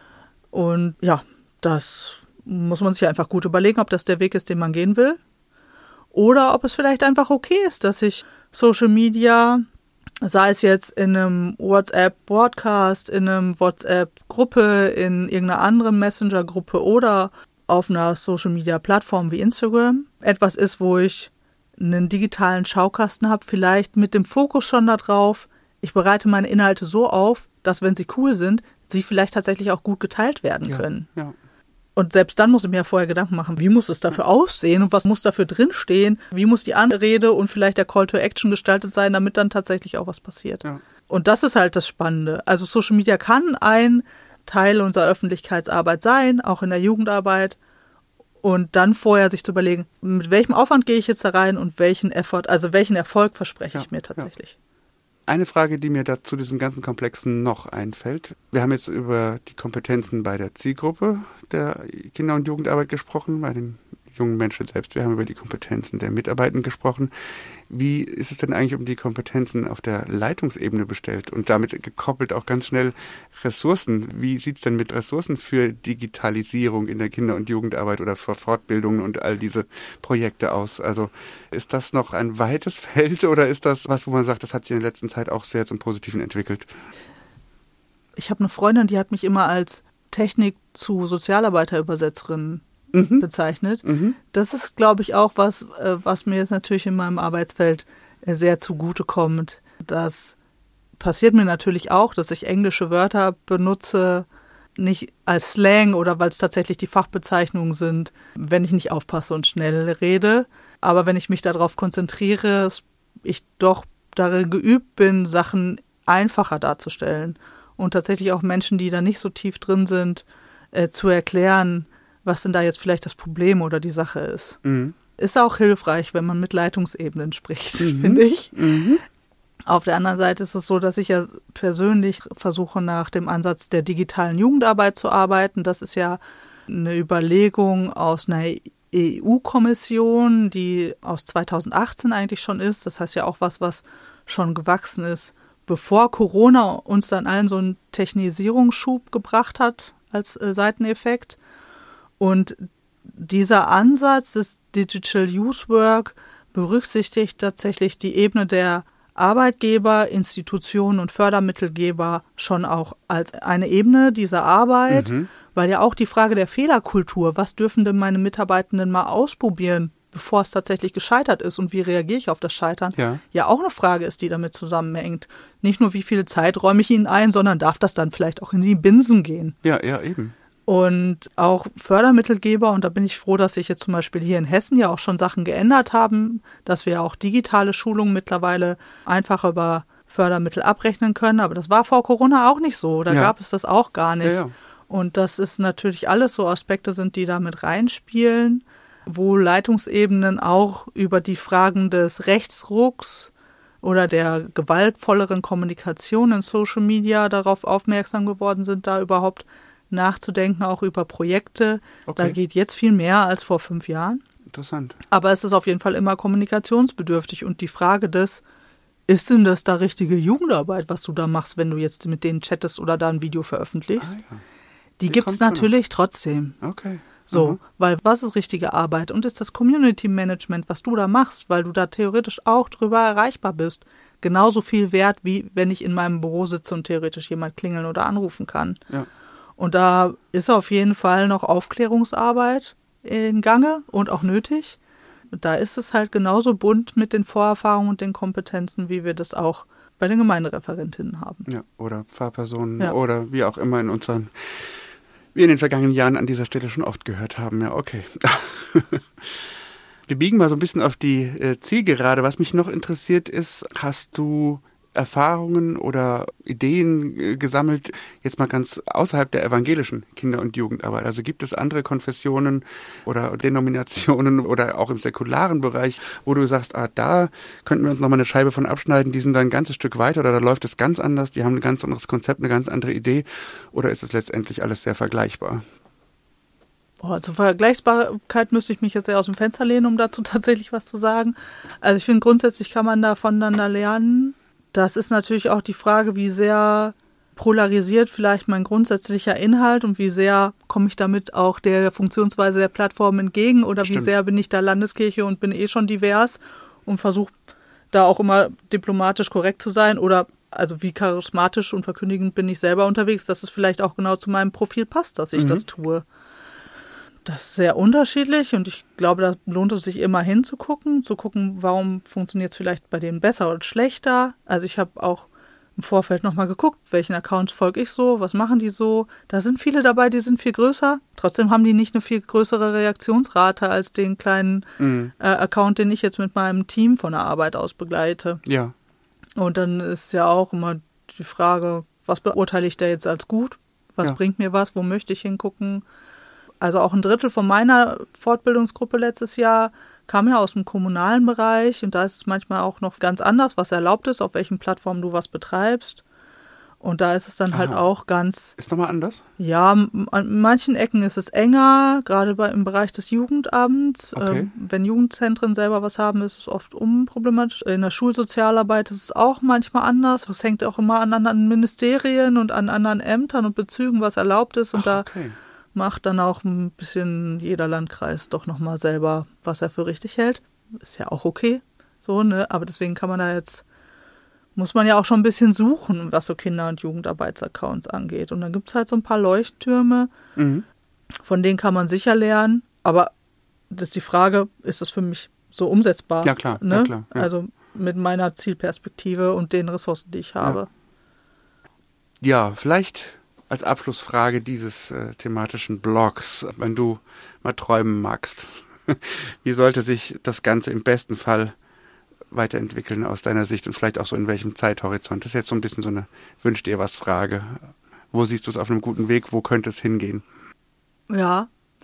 Und ja, das muss man sich einfach gut überlegen, ob das der Weg ist, den man gehen will. Oder ob es vielleicht einfach okay ist, dass ich Social Media, sei es jetzt in einem WhatsApp-Broadcast, in einem WhatsApp-Gruppe, in irgendeiner anderen Messenger-Gruppe oder auf einer Social-Media-Plattform wie Instagram, etwas ist, wo ich einen digitalen Schaukasten habe, vielleicht mit dem Fokus schon darauf, ich bereite meine Inhalte so auf, dass, wenn sie cool sind, sie vielleicht tatsächlich auch gut geteilt werden ja, können. Ja. Und selbst dann muss ich mir ja vorher Gedanken machen, wie muss es dafür aussehen und was muss dafür drinstehen, wie muss die Anrede und vielleicht der Call to Action gestaltet sein, damit dann tatsächlich auch was passiert. Ja. Und das ist halt das Spannende. Also Social Media kann ein Teil unserer Öffentlichkeitsarbeit sein, auch in der Jugendarbeit. Und dann vorher sich zu überlegen, mit welchem Aufwand gehe ich jetzt da rein und welchen Effort, also welchen Erfolg verspreche ja, ich mir tatsächlich. Ja. Eine Frage, die mir da zu diesem ganzen Komplexen noch einfällt. Wir haben jetzt über die Kompetenzen bei der Zielgruppe der Kinder- und Jugendarbeit gesprochen, bei den jungen Menschen selbst. Wir haben über die Kompetenzen der Mitarbeitenden gesprochen. Wie ist es denn eigentlich um die Kompetenzen auf der Leitungsebene bestellt und damit gekoppelt auch ganz schnell Ressourcen? Wie sieht es denn mit Ressourcen für Digitalisierung in der Kinder- und Jugendarbeit oder für Fortbildungen und all diese Projekte aus? Also ist das noch ein weites Feld oder ist das was, wo man sagt, das hat sich in der letzten Zeit auch sehr zum Positiven entwickelt? Ich habe eine Freundin, die hat mich immer als Technik zu Sozialarbeiterübersetzerin Mhm. bezeichnet. Mhm. Das ist, glaube ich, auch was, was mir jetzt natürlich in meinem Arbeitsfeld sehr zugutekommt. Das passiert mir natürlich auch, dass ich englische Wörter benutze, nicht als Slang oder weil es tatsächlich die Fachbezeichnungen sind, wenn ich nicht aufpasse und schnell rede. Aber wenn ich mich darauf konzentriere, ich doch darin geübt bin, Sachen einfacher darzustellen und tatsächlich auch Menschen, die da nicht so tief drin sind, äh, zu erklären, was denn da jetzt vielleicht das Problem oder die Sache ist. Mhm. Ist auch hilfreich, wenn man mit Leitungsebenen spricht, mhm. finde ich. Mhm. Auf der anderen Seite ist es so, dass ich ja persönlich versuche, nach dem Ansatz der digitalen Jugendarbeit zu arbeiten. Das ist ja eine Überlegung aus einer E U-Kommission, die aus zweitausendachtzehn eigentlich schon ist. Das heißt ja auch was, was schon gewachsen ist, bevor Corona uns dann allen so einen Technisierungsschub gebracht hat als äh, Seiteneffekt. Und dieser Ansatz des Digital Youth Work berücksichtigt tatsächlich die Ebene der Arbeitgeber, Institutionen und Fördermittelgeber schon auch als eine Ebene dieser Arbeit, mhm. weil ja auch die Frage der Fehlerkultur, was dürfen denn meine Mitarbeitenden mal ausprobieren, bevor es tatsächlich gescheitert ist und wie reagiere ich auf das Scheitern, ja, ja auch eine Frage ist, die damit zusammenhängt. Nicht nur, wie viel Zeit räume ich ihnen ein, sondern darf das dann vielleicht auch in die Binsen gehen. Ja, ja, eben. Und auch Fördermittelgeber, und da bin ich froh, dass sich jetzt zum Beispiel hier in Hessen ja auch schon Sachen geändert haben, dass wir auch digitale Schulungen mittlerweile einfach über Fördermittel abrechnen können. Aber das war vor Corona auch nicht so. Da ja. gab es das auch gar nicht. Ja, ja. Und das ist natürlich alles so Aspekte sind, die da mit reinspielen, wo Leitungsebenen auch über die Fragen des Rechtsrucks oder der gewaltvolleren Kommunikation in Social Media darauf aufmerksam geworden sind, da überhaupt nachzudenken, auch über Projekte. Okay. Da geht jetzt viel mehr als vor fünf Jahren. Interessant. Aber es ist auf jeden Fall immer kommunikationsbedürftig. Und die Frage des, ist denn das da richtige Jugendarbeit, was du da machst, wenn du jetzt mit denen chattest oder da ein Video veröffentlichst? Ah, ja. Die, die gibt es natürlich trotzdem. Okay. So, mhm. weil was ist richtige Arbeit? Und ist das Community Management, was du da machst, weil du da theoretisch auch drüber erreichbar bist, genauso viel wert, wie wenn ich in meinem Büro sitze und theoretisch jemand klingeln oder anrufen kann. Ja. Und da ist auf jeden Fall noch Aufklärungsarbeit in Gange und auch nötig. Da ist es halt genauso bunt mit den Vorerfahrungen und den Kompetenzen, wie wir das auch bei den Gemeindereferentinnen haben. Ja, oder Pfarrpersonen ja. oder wie auch immer in unseren, wir in den vergangenen Jahren an dieser Stelle schon oft gehört haben. Ja, okay. Wir biegen mal so ein bisschen auf die äh, Zielgerade. Was mich noch interessiert ist, hast du Erfahrungen oder Ideen äh, gesammelt, jetzt mal ganz außerhalb der evangelischen Kinder- und Jugendarbeit? Also gibt es andere Konfessionen oder Denominationen oder auch im säkularen Bereich, wo du sagst, ah, da könnten wir uns nochmal eine Scheibe von abschneiden, die sind da ein ganzes Stück weiter oder da läuft es ganz anders, die haben ein ganz anderes Konzept, eine ganz andere Idee, oder ist es letztendlich alles sehr vergleichbar? Boah, zur Vergleichbarkeit müsste ich mich jetzt sehr aus dem Fenster lehnen, um dazu tatsächlich was zu sagen. Also ich finde, grundsätzlich kann man da voneinander lernen. Das ist natürlich auch die Frage, wie sehr polarisiert vielleicht mein grundsätzlicher Inhalt und wie sehr komme ich damit auch der Funktionsweise der Plattform entgegen oder Stimmt. wie sehr bin ich da Landeskirche und bin eh schon divers und versuche da auch immer diplomatisch korrekt zu sein oder also wie charismatisch und verkündigend bin ich selber unterwegs, dass es vielleicht auch genau zu meinem Profil passt, dass ich mhm. das tue. Das ist sehr unterschiedlich und ich glaube, da lohnt es sich immer hinzugucken, zu gucken, warum funktioniert es vielleicht bei denen besser oder schlechter. Also ich habe auch im Vorfeld nochmal geguckt, welchen Accounts folge ich so, was machen die so. Da sind viele dabei, die sind viel größer. Trotzdem haben die nicht eine viel größere Reaktionsrate als den kleinen mhm. äh, Account, den ich jetzt mit meinem Team von der Arbeit aus begleite. Ja. Und dann ist ja auch immer die Frage, was beurteile ich da jetzt als gut? Was ja. bringt mir was? Wo möchte ich hingucken? also auch ein Drittel von meiner Fortbildungsgruppe letztes Jahr kam ja aus dem kommunalen Bereich und da ist es manchmal auch noch ganz anders, was erlaubt ist, auf welchen Plattformen du was betreibst. Und da ist es dann Aha. halt auch ganz... Ist nochmal anders? Ja, an manchen Ecken ist es enger, gerade bei, im Bereich des Jugendamts. Okay. Ähm, wenn Jugendzentren selber was haben, ist es oft unproblematisch. In der Schulsozialarbeit ist es auch manchmal anders. Das hängt auch immer an anderen Ministerien und an anderen Ämtern und Bezügen, was erlaubt ist. Und Ach, okay. da macht dann auch ein bisschen jeder Landkreis doch nochmal selber, was er für richtig hält. Ist ja auch okay, so, ne? Aber deswegen kann man da jetzt... muss man ja auch schon ein bisschen suchen, was so Kinder- und Jugendarbeitsaccounts angeht. Und dann gibt es halt so ein paar Leuchttürme, mhm. von denen kann man sicher lernen. Aber das ist die Frage, ist das für mich so umsetzbar? Ja, klar. Ne? Ja, klar ja. Also mit meiner Zielperspektive und den Ressourcen, die ich habe. Ja, ja vielleicht als Abschlussfrage dieses äh, thematischen Blogs, wenn du mal träumen magst. Wie sollte sich das Ganze im besten Fall weiterentwickeln aus deiner Sicht und vielleicht auch so in welchem Zeithorizont? Das ist jetzt so ein bisschen so eine Wünsch dir was Frage. Wo siehst du es auf einem guten Weg? Wo könnte es hingehen? Ja.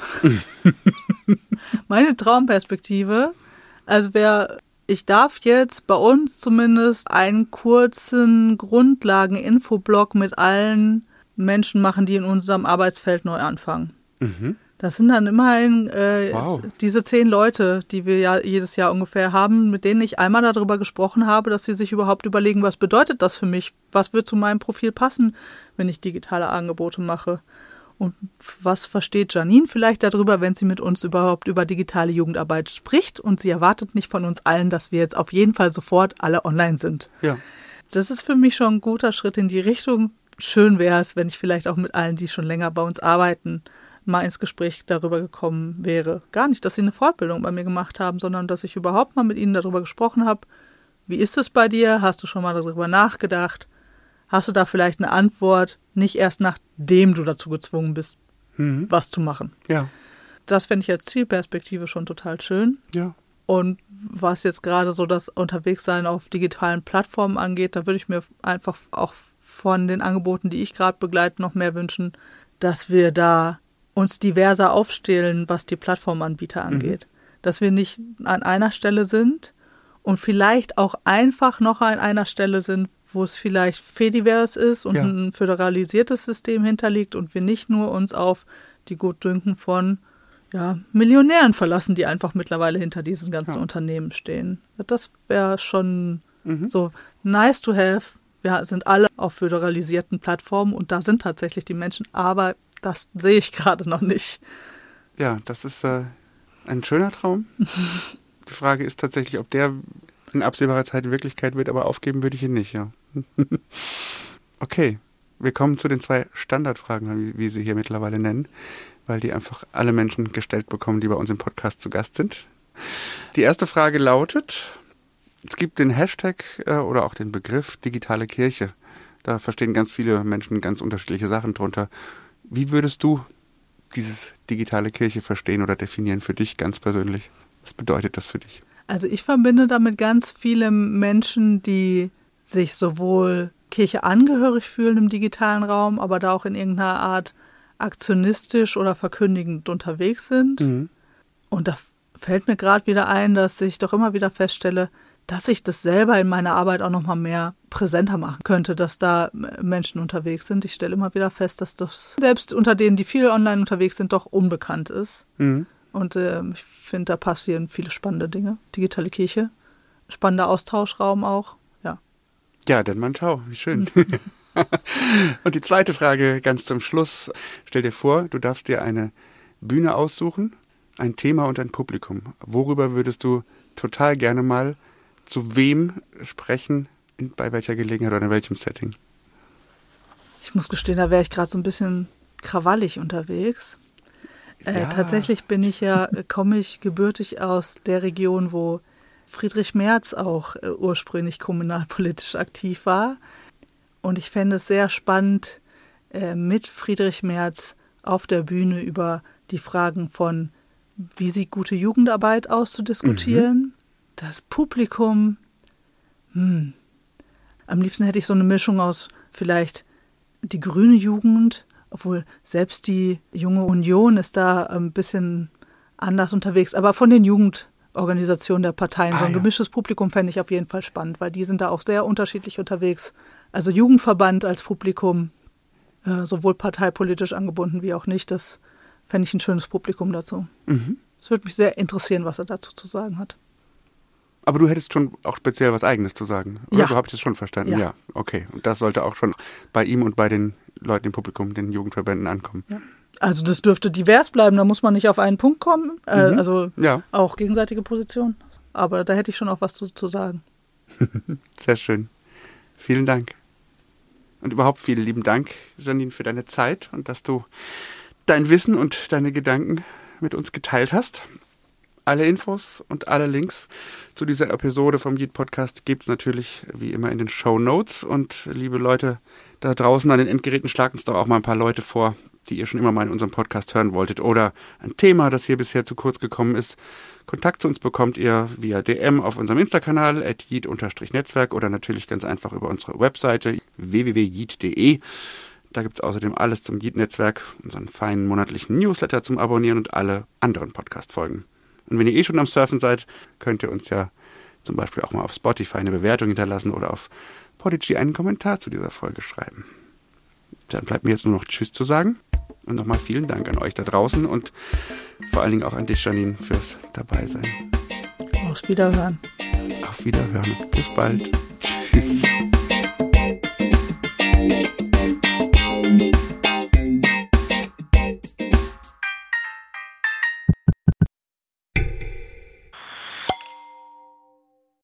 Meine Traumperspektive, also wäre, ich darf jetzt bei uns zumindest einen kurzen Grundlagen-Infoblock mit allen Menschen machen, die in unserem Arbeitsfeld neu anfangen. Mhm. Das sind dann immerhin äh, wow. diese zehn Leute, die wir ja jedes Jahr ungefähr haben, mit denen ich einmal darüber gesprochen habe, dass sie sich überhaupt überlegen, was bedeutet das für mich? Was wird zu meinem Profil passen, wenn ich digitale Angebote mache? Und was versteht Janine vielleicht darüber, wenn sie mit uns überhaupt über digitale Jugendarbeit spricht? Und sie erwartet nicht von uns allen, dass wir jetzt auf jeden Fall sofort alle online sind. Ja. Das ist für mich schon ein guter Schritt in die Richtung. Schön wäre es, wenn ich vielleicht auch mit allen, die schon länger bei uns arbeiten, mal ins Gespräch darüber gekommen wäre. Gar nicht, dass sie eine Fortbildung bei mir gemacht haben, sondern dass ich überhaupt mal mit ihnen darüber gesprochen habe. Wie ist es bei dir? Hast du schon mal darüber nachgedacht? Hast du da vielleicht eine Antwort? Nicht erst nachdem du dazu gezwungen bist, mhm. was zu machen. Ja. Das fände ich als Zielperspektive schon total schön. Ja. Und was jetzt gerade so das Unterwegssein auf digitalen Plattformen angeht, da würde ich mir einfach auch von den Angeboten, die ich gerade begleite, noch mehr wünschen, dass wir da uns diverser aufstellen, was die Plattformanbieter angeht. Mhm. Dass wir nicht an einer Stelle sind und vielleicht auch einfach noch an einer Stelle sind, wo es vielleicht fedivers ist und ja. ein föderalisiertes System hinterliegt und wir nicht nur uns auf die Gutdünken von ja, Millionären verlassen, die einfach mittlerweile hinter diesen ganzen ja. Unternehmen stehen. Das wäre schon mhm. so nice to have. Wir sind alle auf föderalisierten Plattformen und da sind tatsächlich die Menschen, aber das sehe ich gerade noch nicht. Ja, das ist äh, ein schöner Traum. Die Frage ist tatsächlich, ob der in absehbarer Zeit Wirklichkeit wird, aber aufgeben würde ich ihn nicht, ja. Okay, wir kommen zu den zwei Standardfragen, wie, wie sie hier mittlerweile nennen, weil die einfach alle Menschen gestellt bekommen, die bei uns im Podcast zu Gast sind. Die erste Frage lautet, es gibt den Hashtag äh, oder auch den Begriff digitale Kirche. Da verstehen ganz viele Menschen ganz unterschiedliche Sachen drunter. Wie würdest du dieses digitale Kirche verstehen oder definieren für dich ganz persönlich? Was bedeutet das für dich? Also ich verbinde damit ganz viele Menschen, die sich sowohl Kirche angehörig fühlen im digitalen Raum, aber da auch in irgendeiner Art aktionistisch oder verkündigend unterwegs sind. Mhm. Und da fällt mir gerade wieder ein, dass ich doch immer wieder feststelle, dass ich das selber in meiner Arbeit auch noch mal mehr präsenter machen könnte, dass da Menschen unterwegs sind. Ich stelle immer wieder fest, dass das selbst unter denen, die viel online unterwegs sind, doch unbekannt ist. Mhm. Und äh, ich finde, da passieren viele spannende Dinge. Digitale Kirche, spannender Austauschraum auch, ja. Ja, dann mal schau, wie schön. Mhm. Und die zweite Frage ganz zum Schluss. Stell dir vor, du darfst dir eine Bühne aussuchen, ein Thema und ein Publikum. Worüber würdest du total gerne mal zu wem sprechen, in, bei welcher Gelegenheit oder in welchem Setting? Ich muss gestehen, da wäre ich gerade so ein bisschen krawallig unterwegs. Äh, ja. Tatsächlich bin ich ja, komme ich gebürtig aus der Region, wo Friedrich Merz auch äh, ursprünglich kommunalpolitisch aktiv war. Und ich fände es sehr spannend, äh, mit Friedrich Merz auf der Bühne über die Fragen von, wie sieht gute Jugendarbeit aus, zu diskutieren. Mhm. Das Publikum, hm, am liebsten hätte ich so eine Mischung aus vielleicht die grüne Jugend obwohl selbst die Junge Union ist da ein bisschen anders unterwegs, aber von den Jugendorganisationen der Parteien, ah, so ein ja. gemischtes Publikum fände ich auf jeden Fall spannend, weil die sind da auch sehr unterschiedlich unterwegs. Also Jugendverband als Publikum, äh, sowohl parteipolitisch angebunden wie auch nicht, das fände ich ein schönes Publikum dazu. Mhm. Es würde mich sehr interessieren, was er dazu zu sagen hat. Aber du hättest schon auch speziell was Eigenes zu sagen, oder? Ja. So habe ich das schon verstanden. Ja. ja, okay. Und das sollte auch schon bei ihm und bei den Leuten im Publikum, den Jugendverbänden ankommen. Ja. Also das dürfte divers bleiben, da muss man nicht auf einen Punkt kommen. Äh, mhm. Also ja. auch gegenseitige Positionen. Aber da hätte ich schon auch was zu, zu sagen. Sehr schön. Vielen Dank. Und überhaupt vielen lieben Dank, Janine, für deine Zeit und dass du dein Wissen und deine Gedanken mit uns geteilt hast. Alle Infos und alle Links zu dieser Episode vom Yeet Podcast gibt es natürlich wie immer in den Shownotes. Und liebe Leute da draußen an den Endgeräten, schlagt uns doch auch mal ein paar Leute vor, die ihr schon immer mal in unserem Podcast hören wolltet. Oder ein Thema, das hier bisher zu kurz gekommen ist. Kontakt zu uns bekommt ihr via D M auf unserem Insta-Kanal at yeet-netzwerk oder natürlich ganz einfach über unsere Webseite w w w punkt yeet punkt d e. Da gibt es außerdem alles zum Yeet-Netzwerk, unseren feinen monatlichen Newsletter zum Abonnieren und alle anderen Podcast-Folgen. Und wenn ihr eh schon am Surfen seid, könnt ihr uns ja zum Beispiel auch mal auf Spotify eine Bewertung hinterlassen oder auf Podigy einen Kommentar zu dieser Folge schreiben. Dann bleibt mir jetzt nur noch Tschüss zu sagen. Und nochmal vielen Dank an euch da draußen und vor allen Dingen auch an dich, Janine, fürs Dabeisein. Auf Wiederhören. Auf Wiederhören. Bis bald. Tschüss.